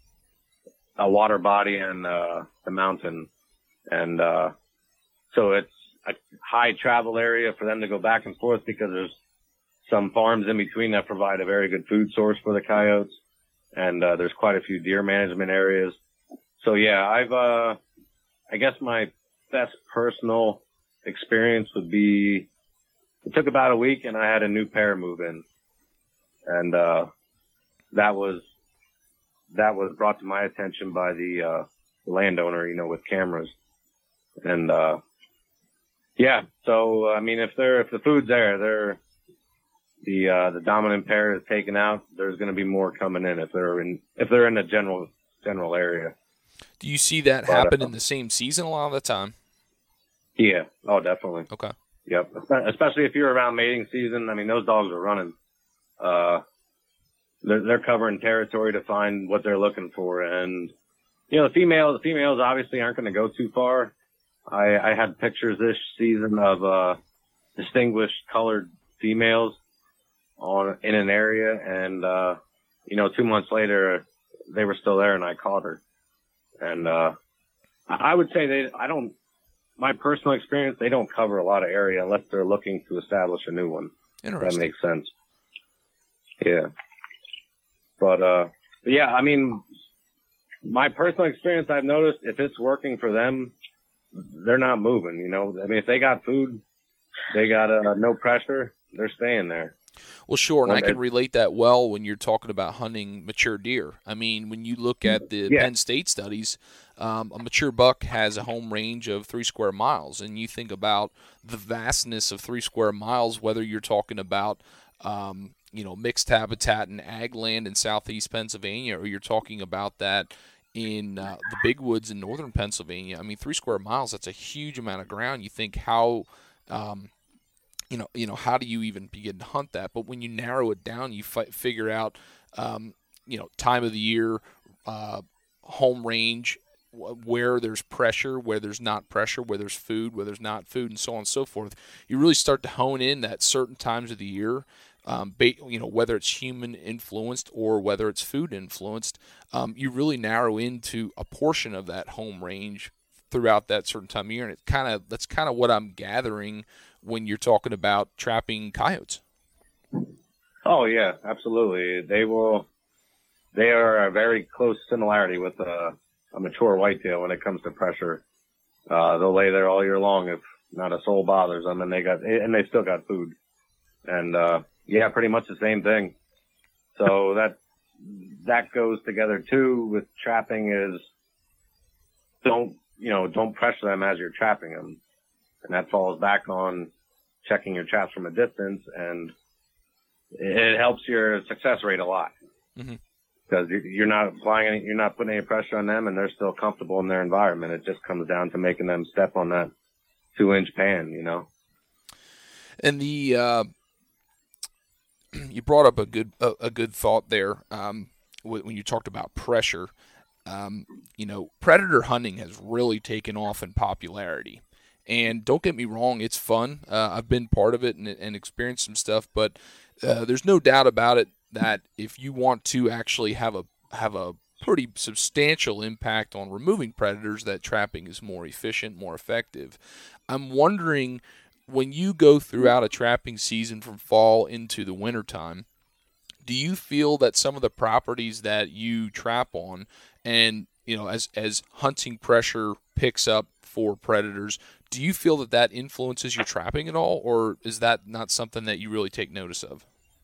a water body and uh, the mountain, and uh, so it's a high travel area for them to go back and forth, because there's some farms in between that provide a very good food source for the coyotes, and uh, there's quite a few deer management areas. So yeah, I've uh, I guess my best personal experience would be, it took about a week and I had a new pair move in, and uh, that was that was brought to my attention by the uh, landowner, you know, with cameras. And uh, yeah, so I mean, if they're if the food's there, they're the uh, the dominant pair is taken out, there's going to be more coming in if they're in if they're in the general general area. Do you see that But, happen uh, in the same season a lot of the time? Yeah. Oh, definitely. Okay. Yep. Especially if you're around mating season. I mean, those dogs are running. Uh, they're, they're covering territory to find what they're looking for. And, you know, the females, the females obviously aren't going to go too far. I, I had pictures this season of, uh, distinguished colored females on, in an area. And, uh, you know, two months later, they were still there and I caught her. And, uh, I would say they, I don't, my personal experience, they don't cover a lot of area unless they're looking to establish a new one. If that Interesting. makes sense. Yeah. But, uh, but yeah, I mean, my personal experience, I've noticed if it's working for them, they're not moving, you know. I mean, if they got food, they got uh, no pressure, they're staying there. Well, sure, and Well, I can it- relate that well when you're talking about hunting mature deer. I mean, when you look at the Yeah. Penn State studies, um, a mature buck has a home range of three square miles, and you think about the vastness of three square miles, whether you're talking about um, you know, mixed habitat and ag land in southeast Pennsylvania, or you're talking about that in uh, the big woods in northern Pennsylvania. I mean, three square miles, that's a huge amount of ground. You think how um, you know, you know, how do you even begin to hunt that? But when you narrow it down, you fi- figure out, um, you know, time of the year, uh, home range, wh- where there's pressure, where there's not pressure, where there's food, where there's not food, and so on and so forth. You really start to hone in that certain times of the year, um, ba- you know, whether it's human influenced or whether it's food influenced, um, you really narrow into a portion of that home range throughout that certain time of year, and it kind of that's kind of what I'm gathering when you're talking about trapping coyotes. Oh yeah, absolutely. They will, they are a very close similarity with a, a mature whitetail when it comes to pressure. Uh, they'll lay there all year long if not a soul bothers them, and they got, and they still got food. And, uh, yeah, pretty much the same thing. So that, that goes together too with trapping is don't, you know, don't pressure them as you're trapping them. And that falls back on checking your traps from a distance, and it helps your success rate a lot. Mm-hmm. Because you're not applying any, you're not putting any pressure on them, and they're still comfortable in their environment. It just comes down to making them step on that two inch pan, you know. And the uh, you brought up a good a, a good thought there um, when you talked about pressure. Um, you know, predator hunting has really taken off in popularity. And don't get me wrong, it's fun. Uh, I've been part of it and, and experienced some stuff, but uh, there's no doubt about it that if you want to actually have a have a pretty substantial impact on removing predators, that trapping is more efficient, more effective. I'm wondering, when you go throughout a trapping season from fall into the wintertime, do you feel that some of the properties that you trap on, and you know, as as hunting pressure picks up for predators, do you feel that that influences your trapping at all, or is that not something that you really take notice of?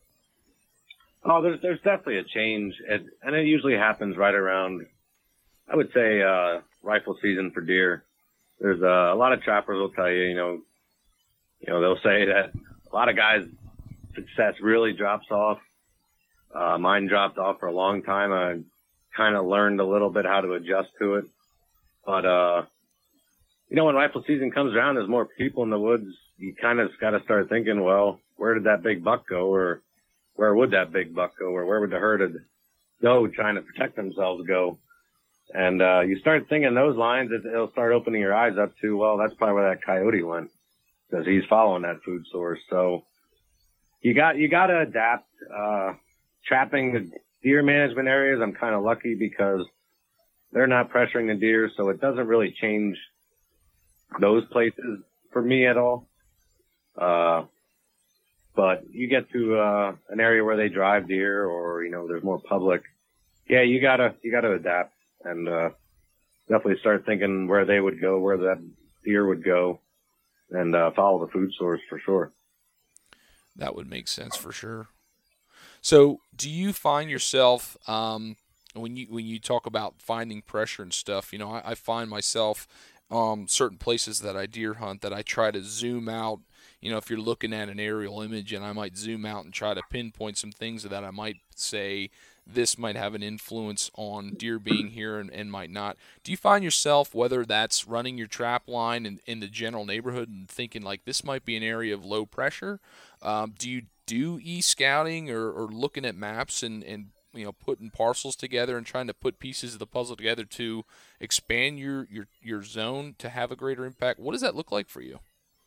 Oh, there's there's definitely a change, it, and it usually happens right around, I would say, uh, rifle season for deer. There's uh, a lot of trappers will tell you, you know, you know, they'll say that a lot of guys' success really drops off. Uh, mine dropped off for a long time. I kind of learned a little bit how to adjust to it, but uh. You know, when rifle season comes around, there's more people in the woods. You kind of got to start thinking, well, where did that big buck go? Or where would that big buck go? Or where would the herd of doe trying to protect themselves go? And, uh, you start thinking those lines, it, it'll start opening your eyes up to, well, that's probably where that coyote went, because he's following that food source. So you got, you got to adapt, uh, trapping the deer management areas. I'm kind of lucky because they're not pressuring the deer. So it doesn't really change those places for me at all. Uh, but you get to, uh, an area where they drive deer, or, you know, there's more public. Yeah, you gotta, you gotta adapt and, uh, definitely start thinking where they would go, where that deer would go, and, uh, follow the food source for sure. That would make sense for sure. So do you find yourself, um, when you, when you talk about finding pressure and stuff, you know, I, I find myself, Um, certain places that I deer hunt that I try to zoom out. You know, if you're looking at an aerial image, and I might zoom out and try to pinpoint some things that I might say this might have an influence on deer being here and, and might not. Do you find yourself, whether that's running your trap line in, in the general neighborhood and thinking like this might be an area of low pressure? Um, do you do e-scouting or, or looking at maps and, and you know, putting parcels together and trying to put pieces of the puzzle together to expand your, your, your zone to have a greater impact? What does that look like for you?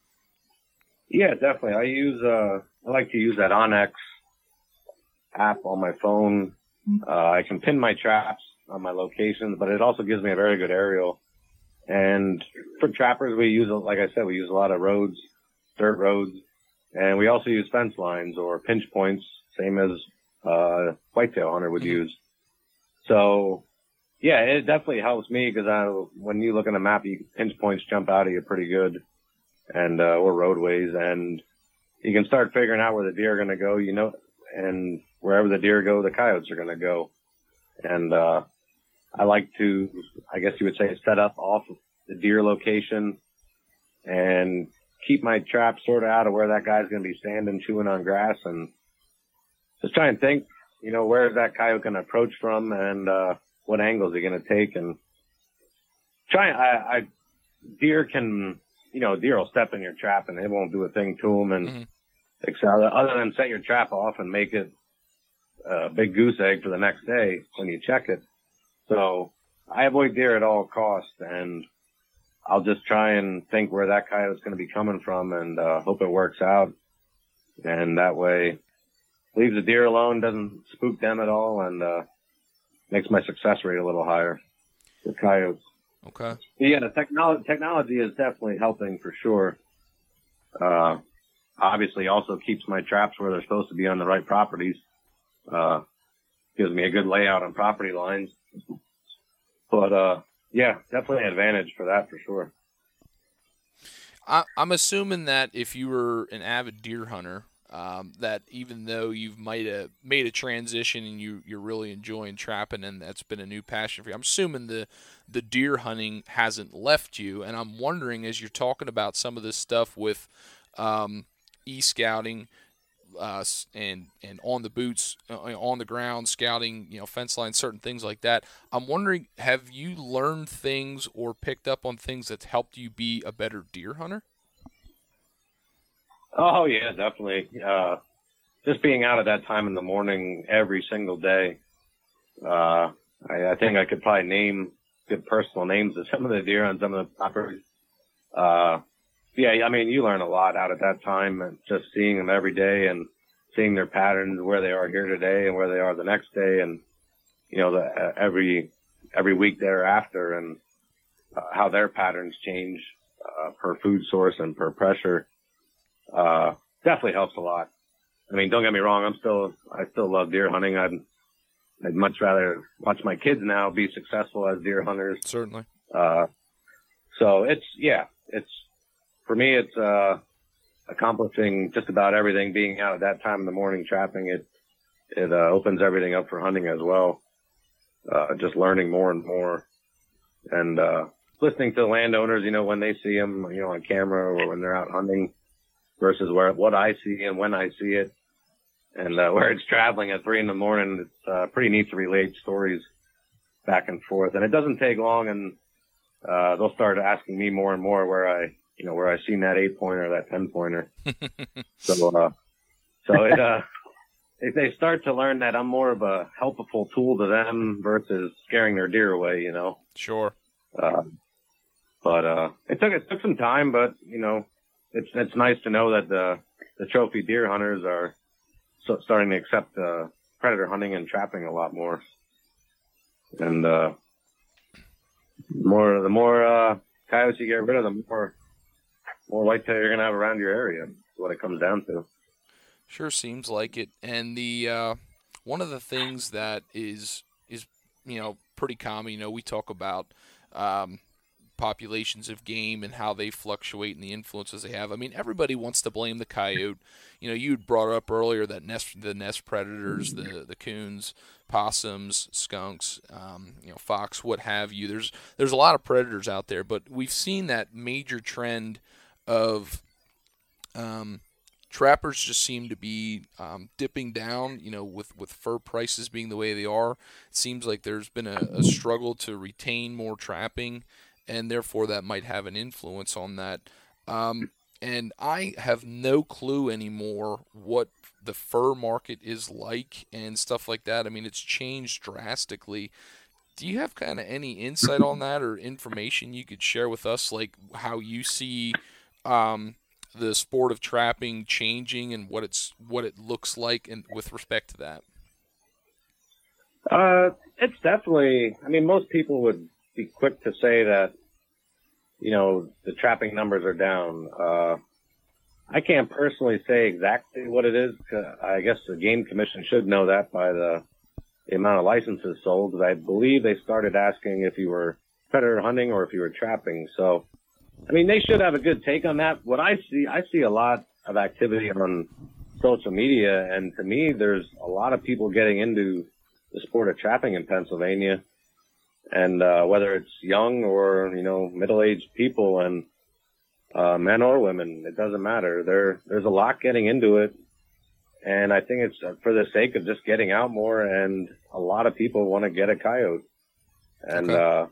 Yeah, definitely. I use, uh, I like to use that Onyx app on my phone. Uh, I can pin my traps on my locations, but it also gives me a very good aerial. And for trappers, we use, like I said, we use a lot of roads, dirt roads, and we also use fence lines or pinch points, same as uh, whitetail hunter would use. So, yeah, it definitely helps me because I, when you look at a map, you, pinch points jump out at you pretty good, and uh, or roadways, and you can start figuring out where the deer are going to go, you know, and wherever the deer go, the coyotes are going to go. And uh, I like to, I guess you would say, set up off of the deer location and keep my trap sort of out of where that guy's going to be standing, chewing on grass, and just try and think, you know, where is that coyote going to approach from, and uh, what angle is he going to take, and try. I, I deer can, you know, deer will step in your trap and it won't do a thing to them, and mm-hmm. except other than set your trap off and make it a big goose egg for the next day when you check it. So I avoid deer at all costs, and I'll just try and think where that coyote's going to be coming from, and uh, hope it works out, and that way leaves the deer alone, doesn't spook them at all, and uh, makes my success rate a little higher with coyotes. Okay. Yeah, the technology technology is definitely helping for sure. Uh, obviously, also keeps my traps where they're supposed to be on the right properties. Uh, gives me a good layout on property lines. But uh, yeah, definitely an advantage for that for sure. I, I'm assuming that if you were an avid deer hunter, Um, that even though you've made a made a transition and you you're really enjoying trapping and that's been a new passion for you, I'm assuming the the deer hunting hasn't left you. And I'm wondering, as you're talking about some of this stuff with um, e-scouting uh, and and on the boots, uh, on the ground scouting, you know, fence lines, certain things like that, I'm wondering, have you learned things or picked up on things that's helped you be a better deer hunter? Oh, yeah, definitely. Uh, just being out at that time in the morning every single day, uh, I, I think I could probably name good personal names of some of the deer on some of the properties. Uh, yeah, I mean, you learn a lot out at that time, and just seeing them every day and seeing their patterns, where they are here today and where they are the next day, and, you know, the, uh, every every week thereafter, and uh, how their patterns change uh, per food source and per pressure. Uh, definitely helps a lot. I mean, don't get me wrong. I'm still, I still love deer hunting. I'd, I'd much rather watch my kids now be successful as deer hunters. Certainly. Uh, so it's, yeah, it's, for me, it's, uh, accomplishing just about everything, being out at that time in the morning trapping. It, it, uh, opens everything up for hunting as well. Uh, just learning more and more, and, uh, listening to the landowners, you know, when they see them, you know, on camera or when they're out hunting, versus where what I see and when I see it, and uh, where it's traveling at three in the morning. It's uh, pretty neat to relate stories back and forth, and it doesn't take long, and uh, they'll start asking me more and more where I, you know, where I seen that eight pointer, that ten pointer. so, uh, so it, uh, they, they start to learn that I'm more of a helpful tool to them versus scaring their deer away, you know. Sure. Uh, but uh, it took it took some time, but you know. It's it's nice to know that the the trophy deer hunters are so, starting to accept uh, predator hunting and trapping a lot more, and uh, more the more uh, coyotes you get rid of, the more more whitetail you're gonna have around your area. That's what it comes down to. Sure seems like it. And the uh, one of the things that is is you know pretty common. You know, we talk about. Um, populations of game and how they fluctuate and the influences they have. I mean, everybody wants to blame the coyote. You know, you brought up earlier that nest, the nest predators, the the coons, possums, skunks, um, you know, fox, what have you. There's there's a lot of predators out there, but we've seen that major trend of um, trappers just seem to be um, dipping down, you know, with, with fur prices being the way they are. It seems like there's been a, a struggle to retain more trapping, and therefore that might have an influence on that. Um, and I have no clue anymore what the fur market is like and stuff like that. I mean, it's changed drastically. Do you have kind of any insight on that or information you could share with us, like how you see um, the sport of trapping changing and what it's what it looks like in, with respect to that? Uh, it's definitely. I mean, most people would be quick to say that, you know, the trapping numbers are down. Uh, I can't personally say exactly what it is. I guess the Game Commission should know that by the, the amount of licenses sold, because I believe they started asking if you were predator hunting or if you were trapping. So, I mean, they should have a good take on that. What I see, I see a lot of activity on social media, and to me, there's a lot of people getting into the sport of trapping in Pennsylvania. And uh, whether it's young or, you know, middle-aged people, and uh, men or women, it doesn't matter. There, there's a lot getting into it. And I think it's for the sake of just getting out more, and a lot of people want to get a coyote. And, okay. uh,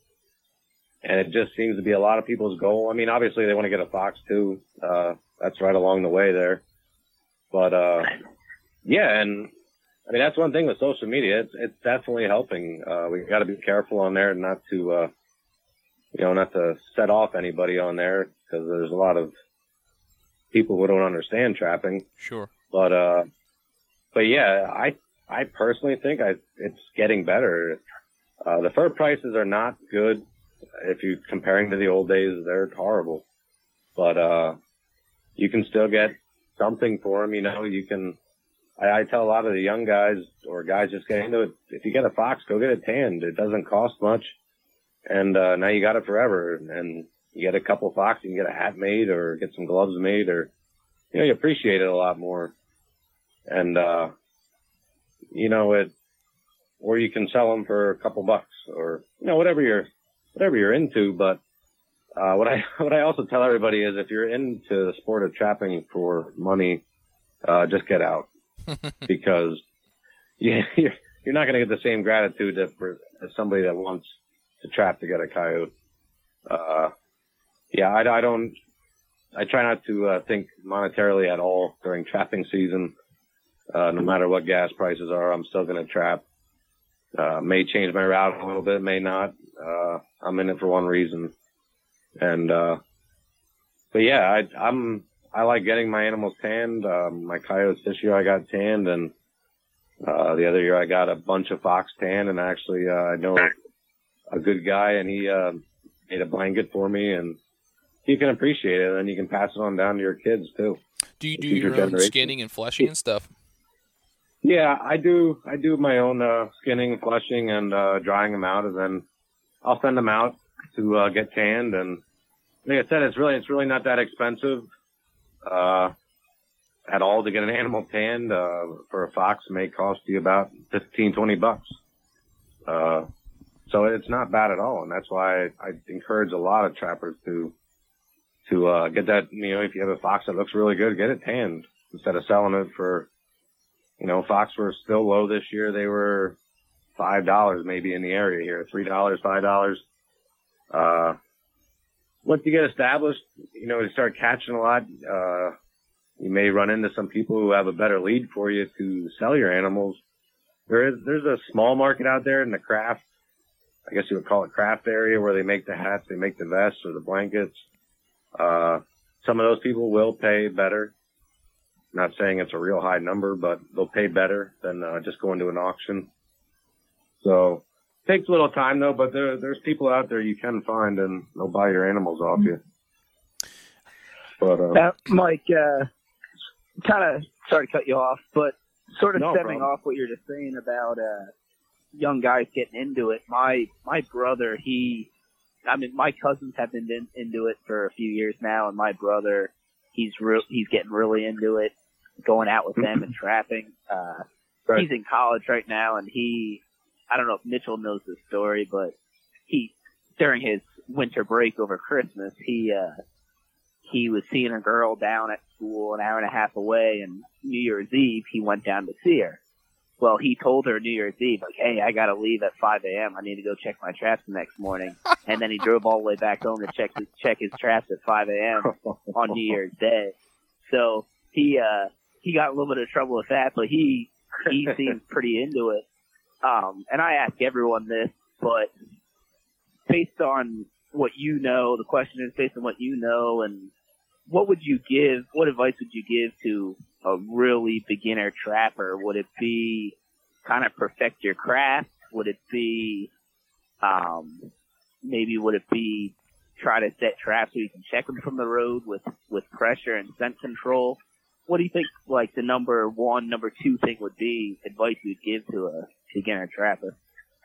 and it just seems to be a lot of people's goal. I mean, obviously they want to get a fox too. Uh, that's right along the way there. But, uh, yeah, and I mean, that's one thing with social media. It's, it's definitely helping. Uh, we got to be careful on there not to, uh, you know, not to set off anybody on there, because there's a lot of people who don't understand trapping. Sure. But, uh, but yeah, I, I personally think I, it's getting better. Uh, the fur prices are not good. If you're comparing to the old days, they're horrible. But, uh, you can still get something for them. You know, you can, I, I tell a lot of the young guys or guys just getting into it, if you get a fox, go get it tanned. It doesn't cost much. And, uh, now you got it forever. And you get a couple of foxes, you can get a hat made or get some gloves made, or, you know, you appreciate it a lot more. And, uh, you know, it, or you can sell them for a couple bucks, or, you know, whatever you're, whatever you're into. But, uh, what I, what I also tell everybody is, if you're into the sport of trapping for money, uh, just get out. Because you, you're, you're not going to get the same gratitude that for, as somebody that wants to trap to get a coyote. Uh, yeah, I, I don't, I try not to uh, think monetarily at all during trapping season. Uh, no matter what gas prices are, I'm still going to trap. Uh, may change my route a little bit, may not. Uh, I'm in it for one reason. And, uh, but yeah, I, I'm, I like getting my animals tanned. Um, my coyotes this year I got tanned, and, uh, the other year I got a bunch of fox tanned, and actually, uh, I know a good guy, and he, uh, made a blanket for me, and you can appreciate it, and then you can pass it on down to your kids too. Do you do your own generation. skinning and fleshing and stuff? Yeah, I do. I do my own uh, skinning, flushing, and uh, drying them out, and then I'll send them out to uh, get tanned. And like I said, it's really it's really not that expensive uh, at all to get an animal tanned. Uh, for a fox, it may cost you about fifteen, twenty bucks. Uh, so it's not bad at all, and that's why I, I encourage a lot of trappers to to uh, get that. You know, if you have a fox that looks really good, get it tanned instead of selling it for. You know, fox were still low this year. They were five dollars maybe in the area here, three dollars, five dollars. Uh, once you get established, you know, you start catching a lot. Uh, you may run into some people who have a better lead for you to sell your animals. There is, there's a small market out there in the craft, I guess you would call it craft area, where they make the hats, they make the vests or the blankets. Uh, some of those people will pay better. Not saying it's a real high number, but they'll pay better than uh, just going to an auction. So it takes a little time though, but there, there's people out there you can find, and they'll buy your animals off you. But uh, uh, Mike, uh, kind of sorry to cut you off, but sort of no stemming problem. off what you're just saying about uh, young guys getting into it. My my brother, he, I mean, my cousins have been in, into it for a few years now, and my brother, he's real, he's getting really into it. Going out with them and trapping. Uh, right. He's in college right now, and he, I don't know if Mitchell knows this story, but he, during his winter break over Christmas, he, uh, he was seeing a girl down at school an hour and a half away, and New Year's Eve, he went down to see her. Well, he told her New Year's Eve, like, hey, I got to leave at five a.m. I need to go check my traps the next morning. And then he drove all the way back home to check his, check his traps at five a.m. on New Year's Day. So he uh, he got a little bit of trouble with that, but he he seems pretty into it. Um, and I ask everyone this, but based on what you know, the question is based on what you know, and what would you give, what advice would you give to a really beginner trapper? Would it be kind of perfect your craft? Would it be, um, maybe would it be try to set traps so you can check them from the road with, with pressure and scent control? What do you think, like, the number one, number two thing would be, advice you'd give to a beginner trapper?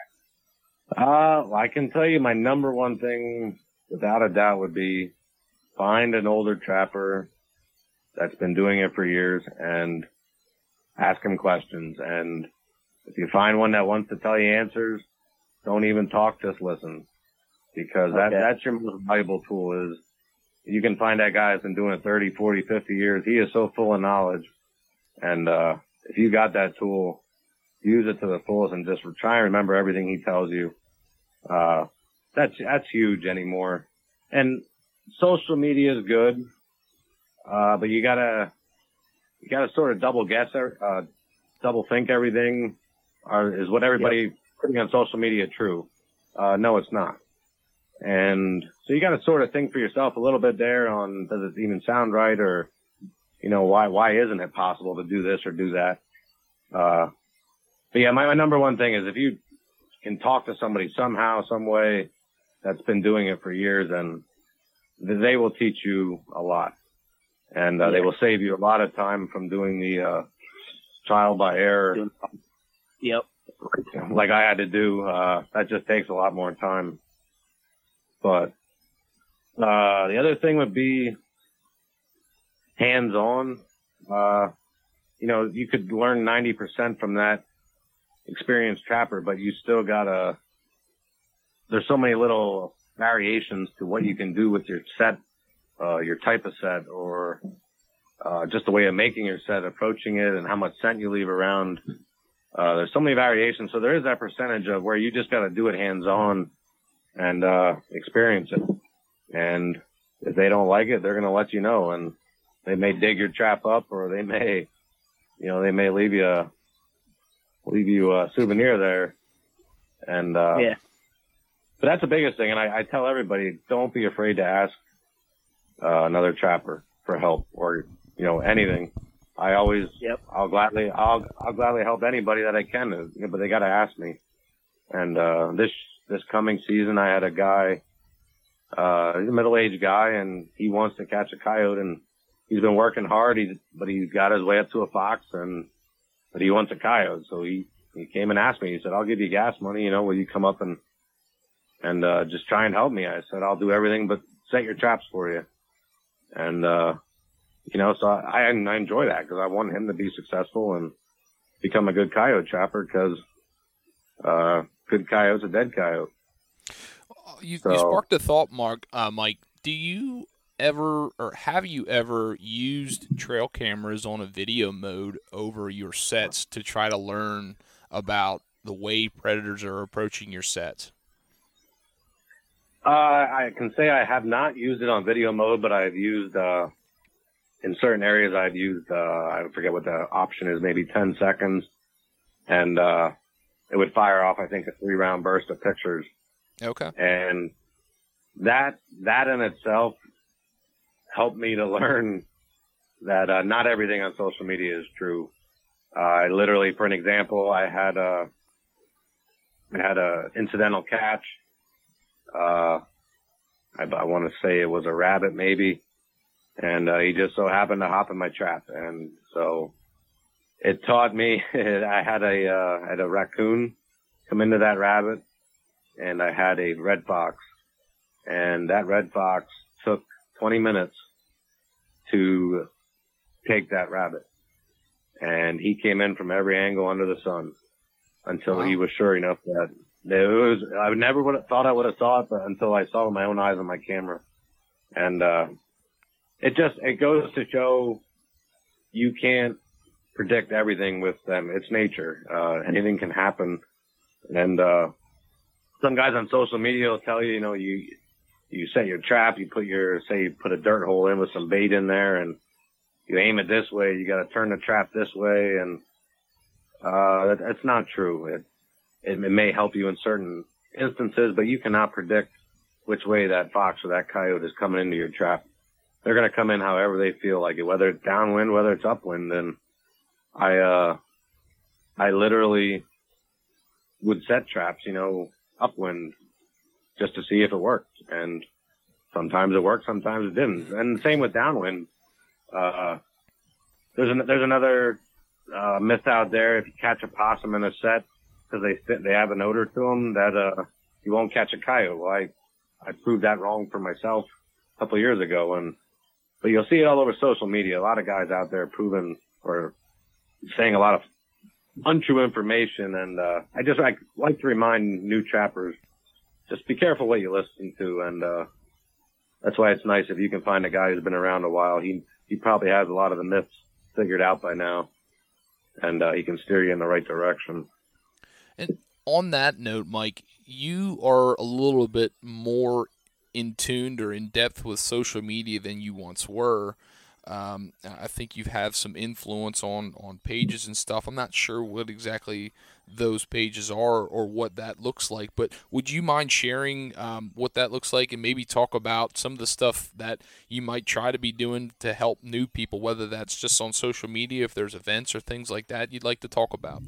Uh, I can tell you my number one thing, without a doubt, would be find an older trapper that's been doing it for years and ask him questions. And if you find one that wants to tell you answers, don't even talk, just listen. Because that, Okay. that's your most valuable tool is you can find that guy that's been doing it thirty, forty, fifty years. He is so full of knowledge. And, uh, if you got that tool, use it to the fullest and just try and remember everything he tells you. Uh, that's, that's huge anymore. And social media is good. Uh, but you gotta, you gotta sort of double guess, uh, double think everything. Are, is what everybody Yep. putting on social media true? Uh, no, it's not. And so you gotta sort of think for yourself a little bit there on, does it even sound right? Or, you know, why, why isn't it possible to do this or do that? Uh, but yeah, my, my number one thing is if you can talk to somebody somehow, some way that's been doing it for years, and they will teach you a lot. And, uh, Yeah. they will save you a lot of time from doing the, uh, trial by error. Yep. Like I had to do. Uh, that just takes a lot more time. But, uh, the other thing would be hands on. Uh, you know, you could learn ninety percent from that experienced trapper, but you still gotta, there's so many little variations to what you can do with your set, uh, your type of set, or, uh, just the way of making your set, approaching it, and how much scent you leave around. Uh, there's so many variations. So there is that percentage of where you just gotta do it hands on and, uh, experience it. And if they don't like it, they're gonna let you know, and they may dig your trap up, or they may, you know, they may leave you a, leave you a souvenir there. And, uh, Yeah. but that's the biggest thing. And I, I tell everybody, don't be afraid to ask, uh, another trapper for help or, you know, anything. I always, Yep. I'll gladly, I'll, I'll gladly help anybody that I can, but they got to ask me. And, uh, this, this coming season, I had a guy, uh, he's a middle-aged guy, and he wants to catch a coyote, and he's been working hard. He's, but he got his way up to a fox, and, but he wants a coyote. So he, he came and asked me, he said, I'll give you gas money, you know, will you come up and, and, uh, just try and help me? I said, I'll do everything but set your traps for you. And, uh, you know, so I, I enjoy that because I want him to be successful and become a good coyote trapper because, uh, good coyote's a dead coyote. You, So- you sparked a thought, Mark, uh, Mike. Do you ever, or have you ever used trail cameras on a video mode over your sets to try to learn about the way predators are approaching your sets? Uh, I can say I have not used it on video mode, but I've used, uh, in certain areas I've used, uh, I forget what the option is, maybe ten seconds. And, uh, it would fire off, I think, a three round burst of pictures. Okay. And that, that in itself helped me to learn that, uh, not everything on social media is true. Uh, I literally, for an example, I had a, I had a incidental catch. Uh, I, I want to say it was a rabbit maybe. And, uh, he just so happened to hop in my trap. And so it taught me, I had a, uh, I had a raccoon come into that rabbit, and I had a red fox, and that red fox took twenty minutes to take that rabbit. And he came in from every angle under the sun until Wow. he was sure enough that it was, I never would have thought I would have saw it, but until I saw it with my own eyes on my camera. And, uh, it just, it goes to show you can't predict everything with them. It's nature. Uh, anything can happen. And, uh, some guys on social media will tell you, you know, you, you set your trap, you put your, say you put a dirt hole in with some bait in there and you aim it this way, you got to turn the trap this way. And, uh, that, that's not true. It, it, it may help you in certain instances, but you cannot predict which way that fox or that coyote is coming into your trap. They're going to come in however they feel like it, whether it's downwind, whether it's upwind. And I, uh, I literally would set traps, you know, upwind just to see if it worked. And sometimes it worked, sometimes it didn't. And the same with downwind. Uh, there's an, there's another, uh, myth out there. If you catch a possum in a set because they sit, they have an odor to them that, uh, you won't catch a coyote. Well, I, I proved that wrong for myself a couple of years ago. And, but you'll see it all over social media. A lot of guys out there proving or saying a lot of untrue information. And, uh, I just I like to remind new trappers, just be careful what you listen to. And, uh, that's why it's nice if you can find a guy who's been around a while. He, he probably has a lot of the myths figured out by now, and, uh, he can steer you in the right direction. And on that note, Mike, you are a little bit more in tuned or in depth with social media than you once were. Um, I think you have some influence on, on pages and stuff. I'm not sure what exactly those pages are or what that looks like, but would you mind sharing um, what that looks like and maybe talk about some of the stuff that you might try to be doing to help new people, whether that's just on social media, if there's events or things like that you'd like to talk about?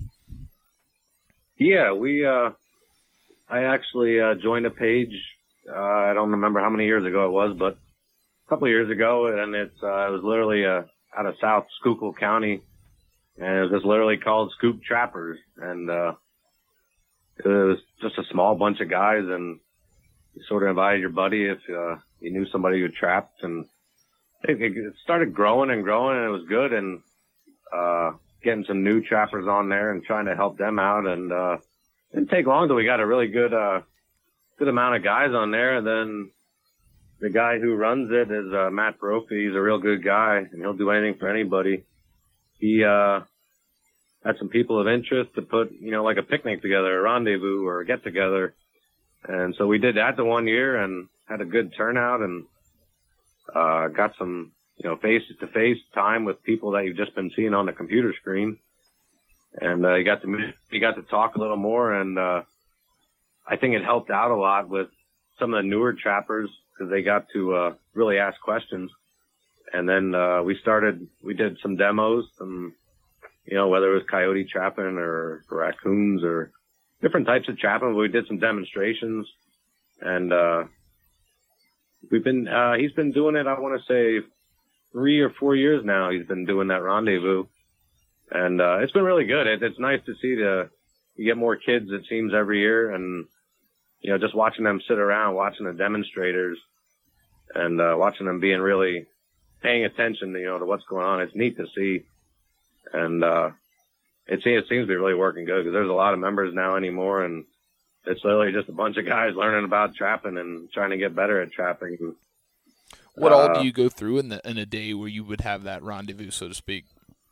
Yeah, we, uh, I actually uh, joined a page. Uh, I don't remember how many years ago it was, but a couple of years ago, and it's uh, it was literally uh, out of South Schuylkill County, and it was just literally called Scoop Trappers, and uh, it was just a small bunch of guys, and you sort of invited your buddy if uh, you knew somebody who trapped, and it, it started growing and growing, and it was good, and uh, getting some new trappers on there and trying to help them out, and uh, it didn't take long till we got a really good uh, good amount of guys on there, and then the guy who runs it is uh, Matt Brophy. He's a real good guy, and he'll do anything for anybody. He uh, had some people of interest to put, you know, like a picnic together, a rendezvous or a get-together. And so we did that the one year and had a good turnout and uh, got some, you know, face-to-face time with people that you've just been seeing on the computer screen. And uh, you got to you got to talk a little more, and uh, I think it helped out a lot with some of the newer trappers because they got to uh, really ask questions. And then uh, we started, we did some demos, some, you know, whether it was coyote trapping or, or raccoons or different types of trapping. We did some demonstrations, and uh, we've been, uh, he's been doing it, I want to say, three or four years now. He's been doing that rendezvous, and uh, it's been really good. It, it's nice to see the, you get more kids, it seems, every year, and, you know, just watching them sit around, watching the demonstrators, and uh, watching them being really paying attention, you know, to what's going on. It's neat to see, and uh, it, it seems to be really working good because there's a lot of members now anymore, and it's literally just a bunch of guys learning about trapping and trying to get better at trapping. What uh, all do you go through in the in a day where you would have that rendezvous, so to speak?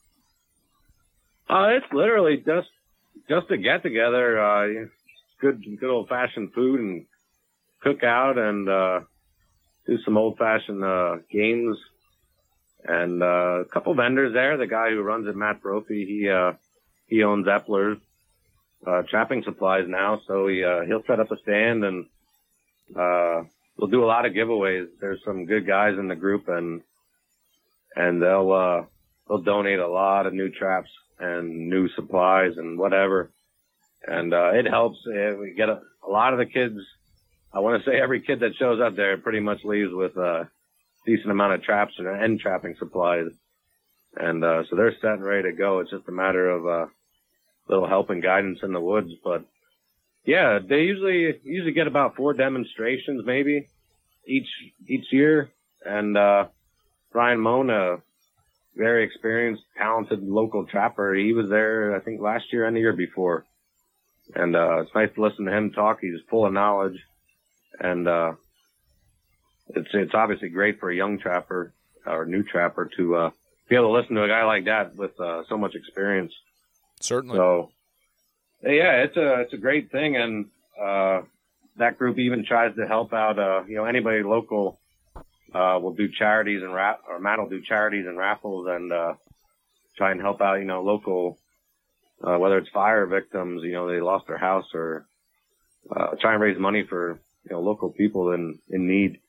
Uh, it's literally just just a get together. Uh, good good old fashioned food and cook out and uh, do some old fashioned uh, games. And uh, a couple vendors there. The guy who runs it, Matt Brophy, he uh, he owns Epler's uh, trapping supplies now, so he uh, he'll set up a stand and uh, we'll do a lot of giveaways. There's some good guys in the group, and and they'll uh, they'll donate a lot of new traps and new supplies and whatever. And uh, it helps. Uh, we get a, a lot of the kids. I want to say every kid that shows up there pretty much leaves with a decent amount of traps and, and trapping supplies. And uh, so they're set and ready to go. It's just a matter of a uh, little help and guidance in the woods. But yeah, they usually usually get about four demonstrations maybe each each year. And uh, Brian Mona, very experienced, talented local trapper, he was there I think last year and the year before. And uh, it's nice to listen to him talk. He's full of knowledge, and uh, it's it's obviously great for a young trapper. or new trapper to uh, be able to listen to a guy like that with uh, so much experience. Certainly. So, yeah, it's a it's a great thing, and uh, that group even tries to help out. Uh, you know, anybody local uh, will do charities and rap, or Matt will do charities and raffles, and uh, try and help out. You know, local, uh, whether it's fire victims, you know, they lost their house, or uh, try and raise money for you know local people in in need.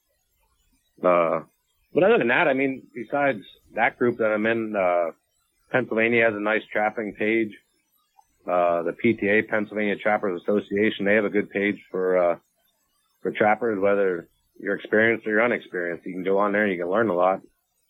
Uh, but other than that, I mean, besides that group that I'm in, uh, Pennsylvania has a nice trapping page. Uh, the P T A, Pennsylvania Trappers Association, they have a good page for, uh, for trappers, whether you're experienced or you're unexperienced. You can go on there and you can learn a lot.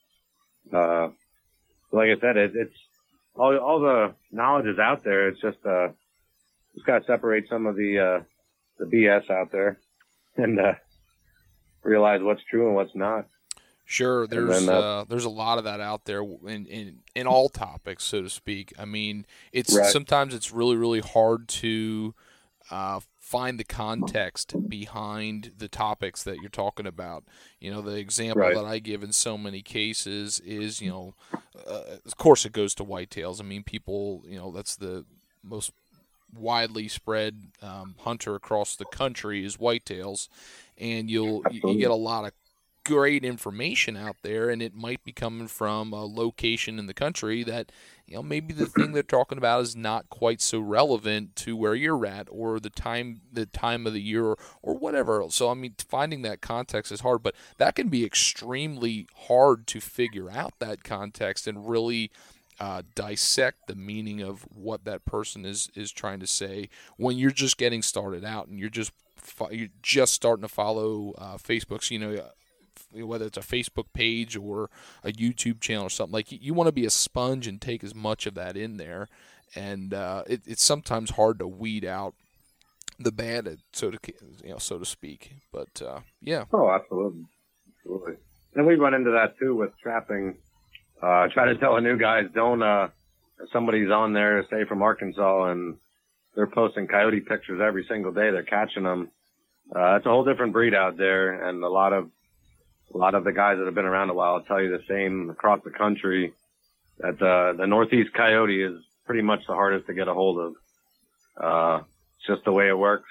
Uh, like I said, it, it's all, all the knowledge is out there. It's just, uh, just got to separate some of the, uh, the B S out there and, uh, realize what's true and what's not. Sure, there's then, uh, uh, there's a lot of that out there in, in in all topics, so to speak. I mean, it's Right. sometimes it's really really hard to uh, find the context behind the topics that you're talking about. You know, the example Right. that I give in so many cases is, you know, uh, of course it goes to whitetails. I mean, people, you know, that's the most widely spread um, hunter across the country is whitetails, and you'll you, you get a lot of great information out there, and it might be coming from a location in the country that, you know, maybe the thing they're talking about is not quite so relevant to where you're at, or the time the time of the year, or, or whatever else. So I mean, finding that context is hard, but that can be extremely hard to figure out that context and really uh, dissect the meaning of what that person is is trying to say when you're just getting started out and you're just you're just starting to follow uh, Facebook. So, you know, whether it's a Facebook page or a YouTube channel or something, like you, you want to be a sponge and take as much of that in there. And uh, it, it's sometimes hard to weed out the bad, so to you know, so to speak. But uh, yeah. Oh, absolutely, absolutely. And we run into that too with trapping. Uh, try to tell the new guys, don't. Uh, if somebody's on there, say from Arkansas, and they're posting coyote pictures every single day. They're catching them. Uh, it's a whole different breed out there, and a lot of A lot of the guys that have been around a while will tell you the same across the country, that uh, the Northeast coyote is pretty much the hardest to get a hold of. Uh, it's just the way it works.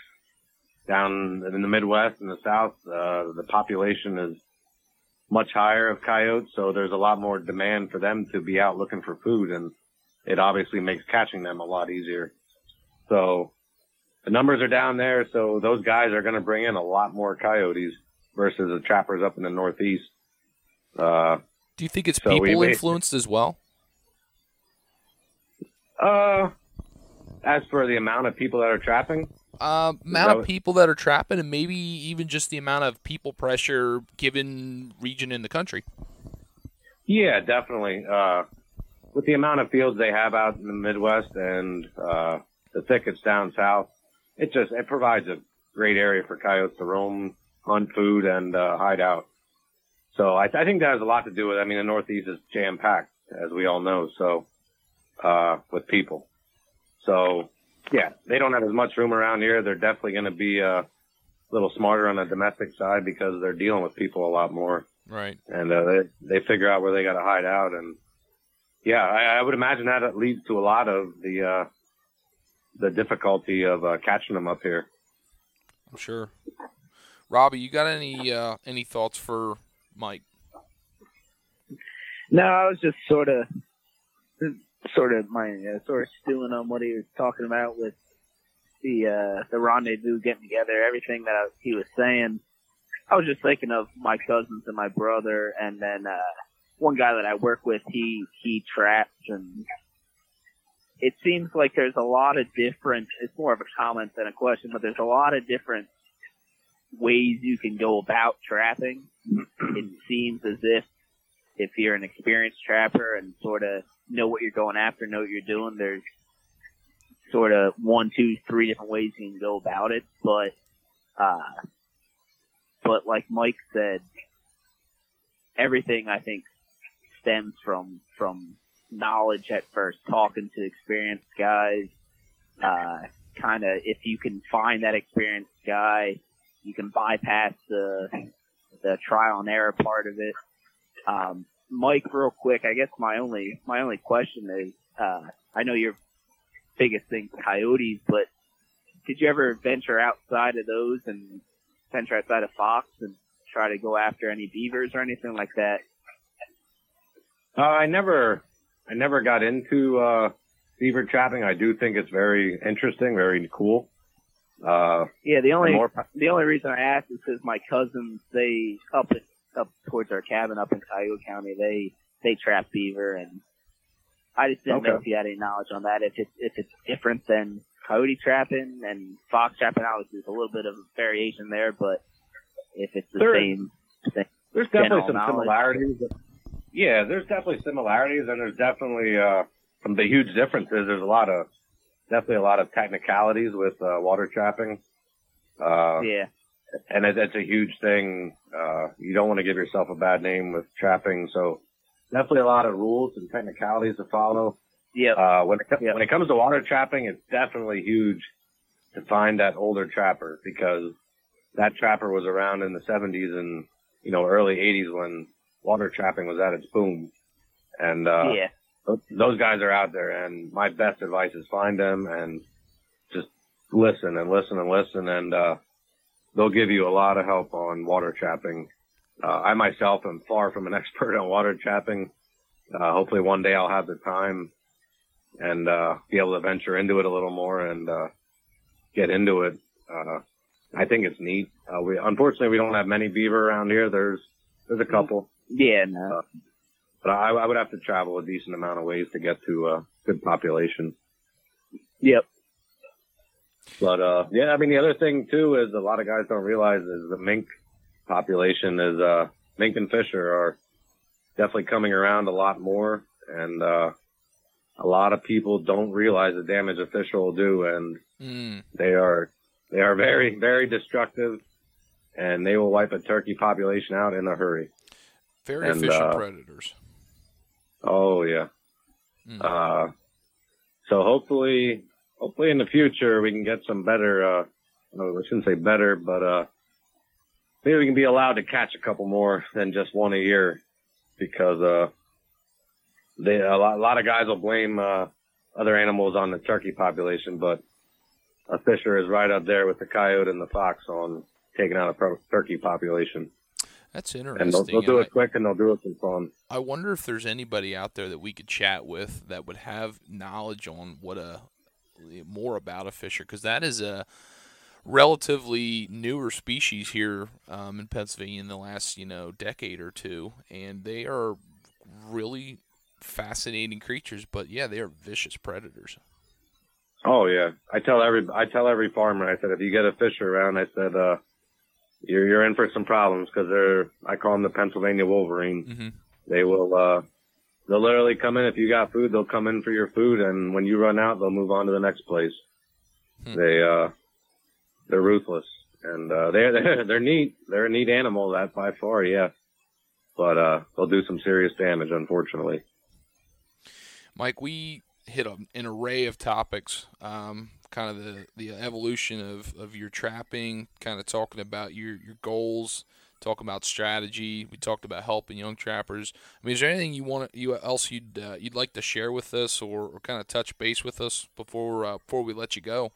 Down in the Midwest and the South, uh, the population is much higher of coyotes, so there's a lot more demand for them to be out looking for food, and it obviously makes catching them a lot easier. So the numbers are down there, so those guys are going to bring in a lot more coyotes versus the trappers up in the Northeast. Uh, Do you think it's so people we- influenced as well? uh, as for the amount of people that are trapping, Uh, amount that of what- people that are trapping, and maybe even just the amount of people pressure given region in the country. yeah, definitely. Uh, with the amount of fields they have out in the Midwest and uh, the thickets down south, it just it provides a great area for coyotes to roam, hunt food, and uh, hide out. So I, I think that has a lot to do with it. I mean, the Northeast is jam-packed, as we all know, so uh, with people. So, yeah, they don't have as much room around here. They're definitely going to be a little smarter on the domestic side because they're dealing with people a lot more. Right. And uh, they, they figure out where they got to hide out. And, yeah, I, I would imagine that leads to a lot of the uh, the difficulty of uh, catching them up here. I'm sure. Robbie, you got any uh, any thoughts for Mike? No, I was just sort of, sort of my uh, sort of stewing on what he was talking about with the uh, the rendezvous, getting together, everything that I, he was saying. I was just thinking of my cousins and my brother, and then uh, one guy that I work with. He he traps, and it seems like there's a lot of different. It's more of a comment than a question, but there's a lot of different ways you can go about trapping. It seems as if if you're an experienced trapper and sort of know what you're going after, know what you're doing, there's sort of one, two, three different ways you can go about it. But, uh, but like Mike said, everything I think stems from, from knowledge at first, talking to experienced guys, uh, kind of, if you can find that experienced guy, you can bypass the, the trial and error part of it. Um, Mike, real quick, I guess my only my only question is, uh, I know your biggest thing coyotes, but did you ever venture outside of those and venture outside of fox and try to go after any beavers or anything like that? Uh, I never, I never got into uh, beaver trapping. I do think it's very interesting, very cool. Uh, yeah, the only more... the only reason I asked is because my cousins, they up up towards our cabin up in Cuyahoga County, they they trap beaver, and I just didn't okay. know if you had any knowledge on that. If it's if it's different than coyote trapping and fox trapping, obviously there's a little bit of variation there, but if it's the there, same thing, there's definitely some knowledge. similarities. Yeah, there's definitely similarities, and there's definitely uh, some the huge differences. There's a lot of definitely a lot of technicalities with uh, water trapping. Uh, yeah. And it, it's a huge thing. Uh, you don't want to give yourself a bad name with trapping. So definitely a lot of rules and technicalities to follow. Yeah. Uh, when it, yep. when it comes to water trapping, it's definitely huge to find that older trapper, because that trapper was around in the seventies and, you know, early eighties when water trapping was at its boom. And, uh, yeah. those guys are out there, and my best advice is find them and just listen and listen and listen, and uh, they'll give you a lot of help on water trapping. Uh, I myself am far from an expert on water trapping. Uh, hopefully one day I'll have the time and uh, be able to venture into it a little more and uh, get into it. Uh, I think it's neat. Uh, we unfortunately we don't have many beaver around here. There's there's a couple. Yeah, no. Uh, But I, I would have to travel a decent amount of ways to get to a good population. Yep. But, uh, yeah, I mean, the other thing, too, is a lot of guys don't realize is the mink population is, uh, mink and fisher are definitely coming around a lot more. And, uh, a lot of people don't realize the damage a fisher will do. And Mm. they are, they are very, very destructive, and they will wipe a turkey population out in a hurry. Very And, efficient uh, predators. Oh, yeah. Mm. Uh, so hopefully, hopefully in the future we can get some better, uh, no, I shouldn't say better, but, uh, maybe we can be allowed to catch a couple more than just one a year, because, uh, they, a lot, a lot of guys will blame, uh, other animals on the turkey population, but a fisher is right up there with the coyote and the fox on taking out a pro- turkey population. That's interesting. And they'll, they'll do And it quick, and they'll do it for fun. I wonder if there's anybody out there that we could chat with that would have knowledge on what a more about a fisher, because that is a relatively newer species here um, in Pennsylvania in the last you know decade or two, and they are really fascinating creatures. But yeah, they are vicious predators. Oh yeah, I tell every I tell every farmer. I said, if you get a fisher around, I said, uh, you're you're in for some problems, because they're I call them the Pennsylvania Wolverine. Mm-hmm. They will uh, they'll literally come in if you got food. They'll come in for your food, and when you run out, they'll move on to the next place. Hmm. They uh, they're ruthless, and uh, they're they're they're neat. They're a neat animal, that by far, yeah. But uh, they'll do some serious damage, unfortunately. Mike, we hit a, an array of topics, um, kind of the, the evolution of, of your trapping, kind of talking about your, your goals, talking about strategy. We talked about helping young trappers. I mean, is there anything you want you else you'd uh, you'd like to share with us, or, or kind of touch base with us before uh, before we let you go?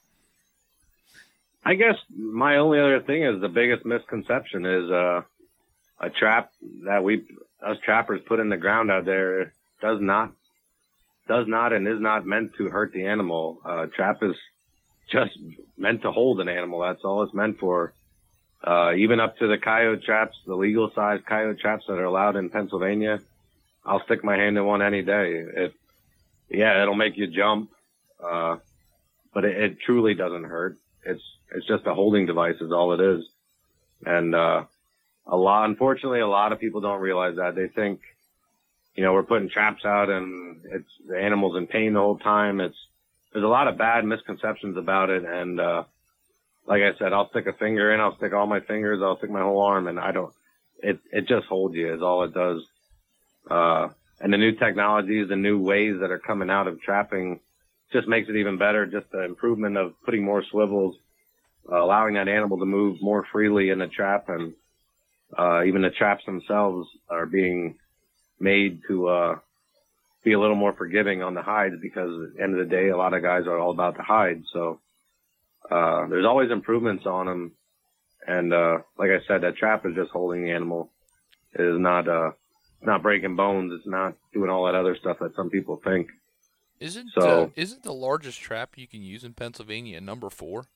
I guess my only other thing is the biggest misconception is uh, a trap that we us trappers put in the ground out there does not does not and is not meant to hurt the animal. Uh, trap is just meant to hold an animal. That's all it's meant for. Uh, even up to the coyote traps, the legal size coyote traps that are allowed in Pennsylvania, I'll stick my hand in one any day. It, yeah, it'll make you jump, uh, but it, it truly doesn't hurt. It's it's just a holding device is all it is. And uh, a lot, unfortunately, a lot of people don't realize that. They think, you know, we're putting traps out and it's the animal's in pain the whole time. It's, there's a lot of bad misconceptions about it. And, uh, like I said, I'll stick a finger in, I'll stick all my fingers, I'll stick my whole arm, and I don't, it, it just holds you is all it does. Uh, and the new technologies, the new ways that are coming out of trapping just makes it even better. Just the improvement of putting more swivels, uh, allowing that animal to move more freely in the trap. And, uh, even the traps themselves are being made to uh, be a little more forgiving on the hides, because at the end of the day, a lot of guys are all about the hide. So uh, there's always improvements on them. And uh, like I said, that trap is just holding the animal. It is not uh, not breaking bones. It's not doing all that other stuff that some people think. Isn't so, uh, isn't the largest trap you can use in Pennsylvania number four?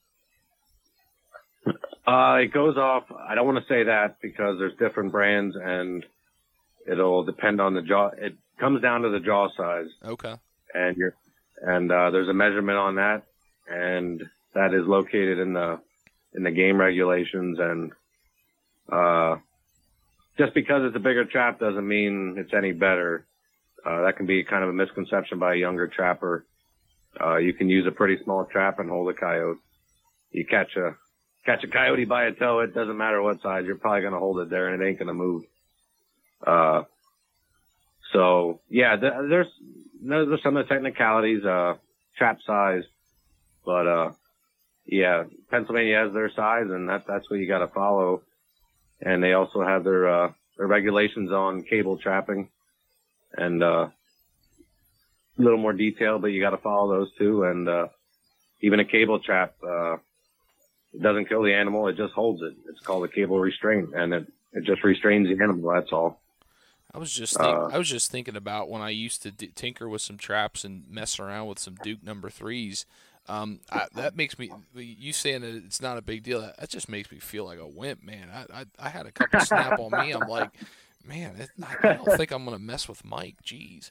Uh, it goes off. I don't want to say that because there's different brands and it'll depend on the jaw. It comes down to the jaw size. Okay. And you're, and uh, there's a measurement on that, and that is located in the in the game regulations. And uh, just because it's a bigger trap doesn't mean it's any better. Uh, that can be kind of a misconception by a younger trapper. Uh, you can use a pretty small trap and hold a coyote. You catch a catch a coyote by a toe, it doesn't matter what size, you're probably going to hold it there and it ain't going to move. Uh, so yeah, th- there's, there's some of the technicalities, uh, trap size, but, uh, yeah, Pennsylvania has their size and that, that's what you got to follow. And they also have their, uh, their regulations on cable trapping and, uh, a little more detail, but you got to follow those too. And, uh, even a cable trap, uh, it doesn't kill the animal. It just holds it. It's called a cable restraint, and it, it just restrains the animal. That's all. I was just think, uh, I was just thinking about when I used to d- tinker with some traps and mess around with some Duke number threes. Um, I, that makes me. You saying that it's not a big deal. That just makes me feel like a wimp, man. I I, I had a couple snap on me. I'm like, man, it, I, I don't think I'm gonna mess with Mike. Jeez.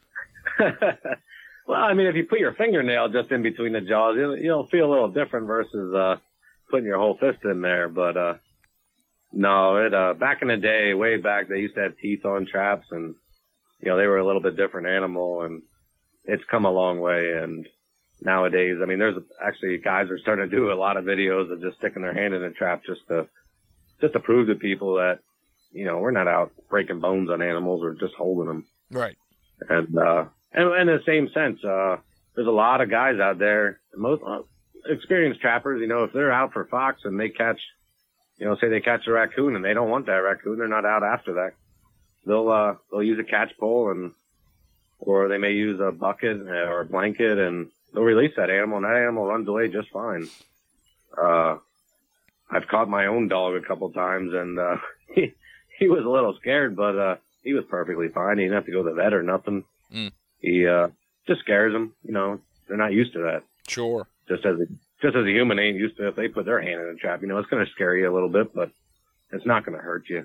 Well, I mean, if you put your fingernail just in between the jaws, you'll, you'll feel a little different versus uh, putting your whole fist in there. But uh, no, it uh, back in the day, way back, they used to have teeth on traps, and you know they were a little bit different animal, and it's come a long way. And nowadays, I mean, there's actually guys are starting to do a lot of videos of just sticking their hand in a trap just to just to prove to people that you know we're not out breaking bones on animals, we're just holding them. Right. And uh, and in the same sense, uh, there's a lot of guys out there, most uh, experienced trappers, you know, if they're out for fox and they catch, you know, say they catch a raccoon and they don't want that raccoon, they're not out after that. They'll, uh, they'll use a catch pole and, or they may use a bucket or a blanket and they'll release that animal and that animal runs away just fine. Uh, I've caught my own dog a couple times and, uh, he, he was a little scared, but, uh, he was perfectly fine. He didn't have to go to the vet or nothing. Mm. He, uh, just scares them. You know, they're not used to that. Sure. Just as a, just as a human ain't used to it. If they put their hand in a trap, you know, it's going to scare you a little bit, but it's not going to hurt you.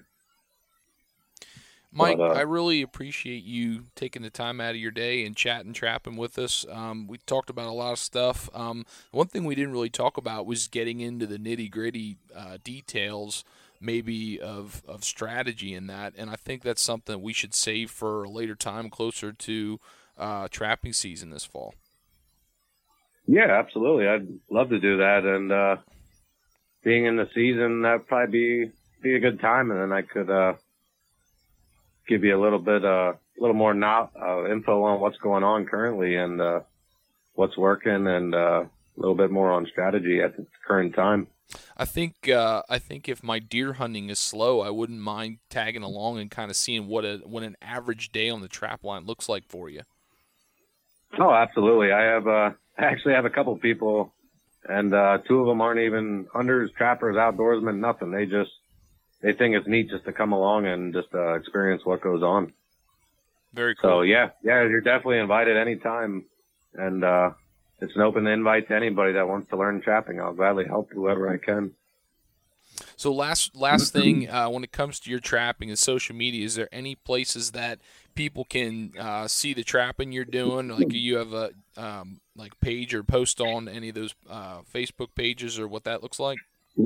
Mike, But, uh, I really appreciate you taking the time out of your day and chatting, trapping with us. Um, we talked about a lot of stuff. Um, one thing we didn't really talk about was getting into the nitty-gritty uh, details, maybe of, of strategy in that, and I think that's something we should save for a later time closer to uh, trapping season this fall. Yeah, absolutely. I'd love to do that, and uh, being in the season, that'd probably be be a good time, and then I could uh, give you a little bit, uh, a little more not, uh, info on what's going on currently and uh, what's working, and uh, a little bit more on strategy at the current time. I think uh, I think if my deer hunting is slow, I wouldn't mind tagging along and kind of seeing what a what an average day on the trap line looks like for you. Oh, absolutely. I have uh, I actually have a couple people, and uh, two of them aren't even hunters, trappers, outdoorsmen, nothing. They just they think it's neat just to come along and just uh, experience what goes on. Very cool. So yeah, yeah, you're definitely invited anytime, and uh, it's an open invite to anybody that wants to learn trapping. I'll gladly help whoever I can. So last last thing, uh, when it comes to your trapping and social media, is there any places that people can uh, see the trapping you're doing? Like you have a um, like page or post on any of those uh, Facebook pages or what that looks like?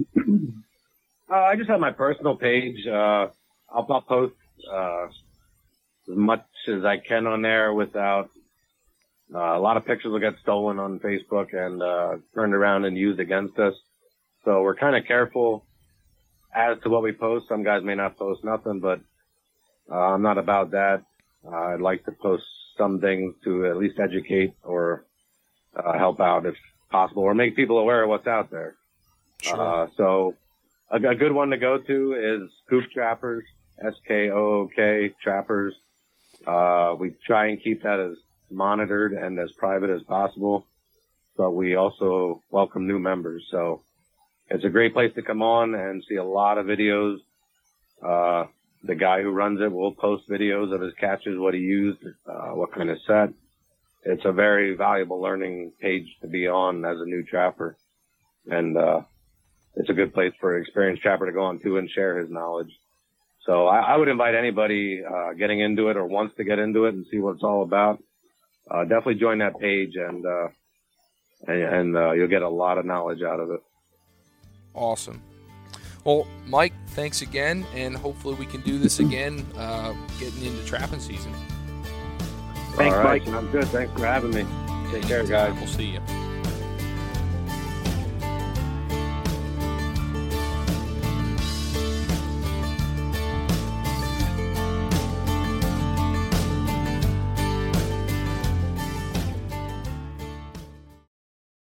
Uh, I just have my personal page. Uh, I'll, I'll post uh, as much as I can on there without uh, a lot of pictures will get stolen on Facebook and uh, turned around and used against us. So we're kind of careful as to what we post. Some guys may not post nothing, but uh, I'm not about that. Uh, I'd like to post some things to at least educate or uh, help out if possible, or make people aware of what's out there. Sure. Uh, so a, a good one to go to is Kook Trappers, S K O O K Trappers. Uh, we try and keep that as monitored and as private as possible, but we also welcome new members. So it's a great place to come on and see a lot of videos. Uh, the guy who runs it will post videos of his catches, what he used, uh, what kind of set. It's a very valuable learning page to be on as a new trapper. And, uh, it's a good place for an experienced trapper to go on to and share his knowledge. So I, I would invite anybody, uh, getting into it or wants to get into it and see what it's all about. Uh, definitely join that page and, uh, and, and uh, you'll get a lot of knowledge out of it. Awesome. Well, Mike, thanks again, and hopefully we can do this again, uh, getting into trapping season. Thanks, All right, Mike. I'm good. Thanks for having me. Take care, guys. We'll see you.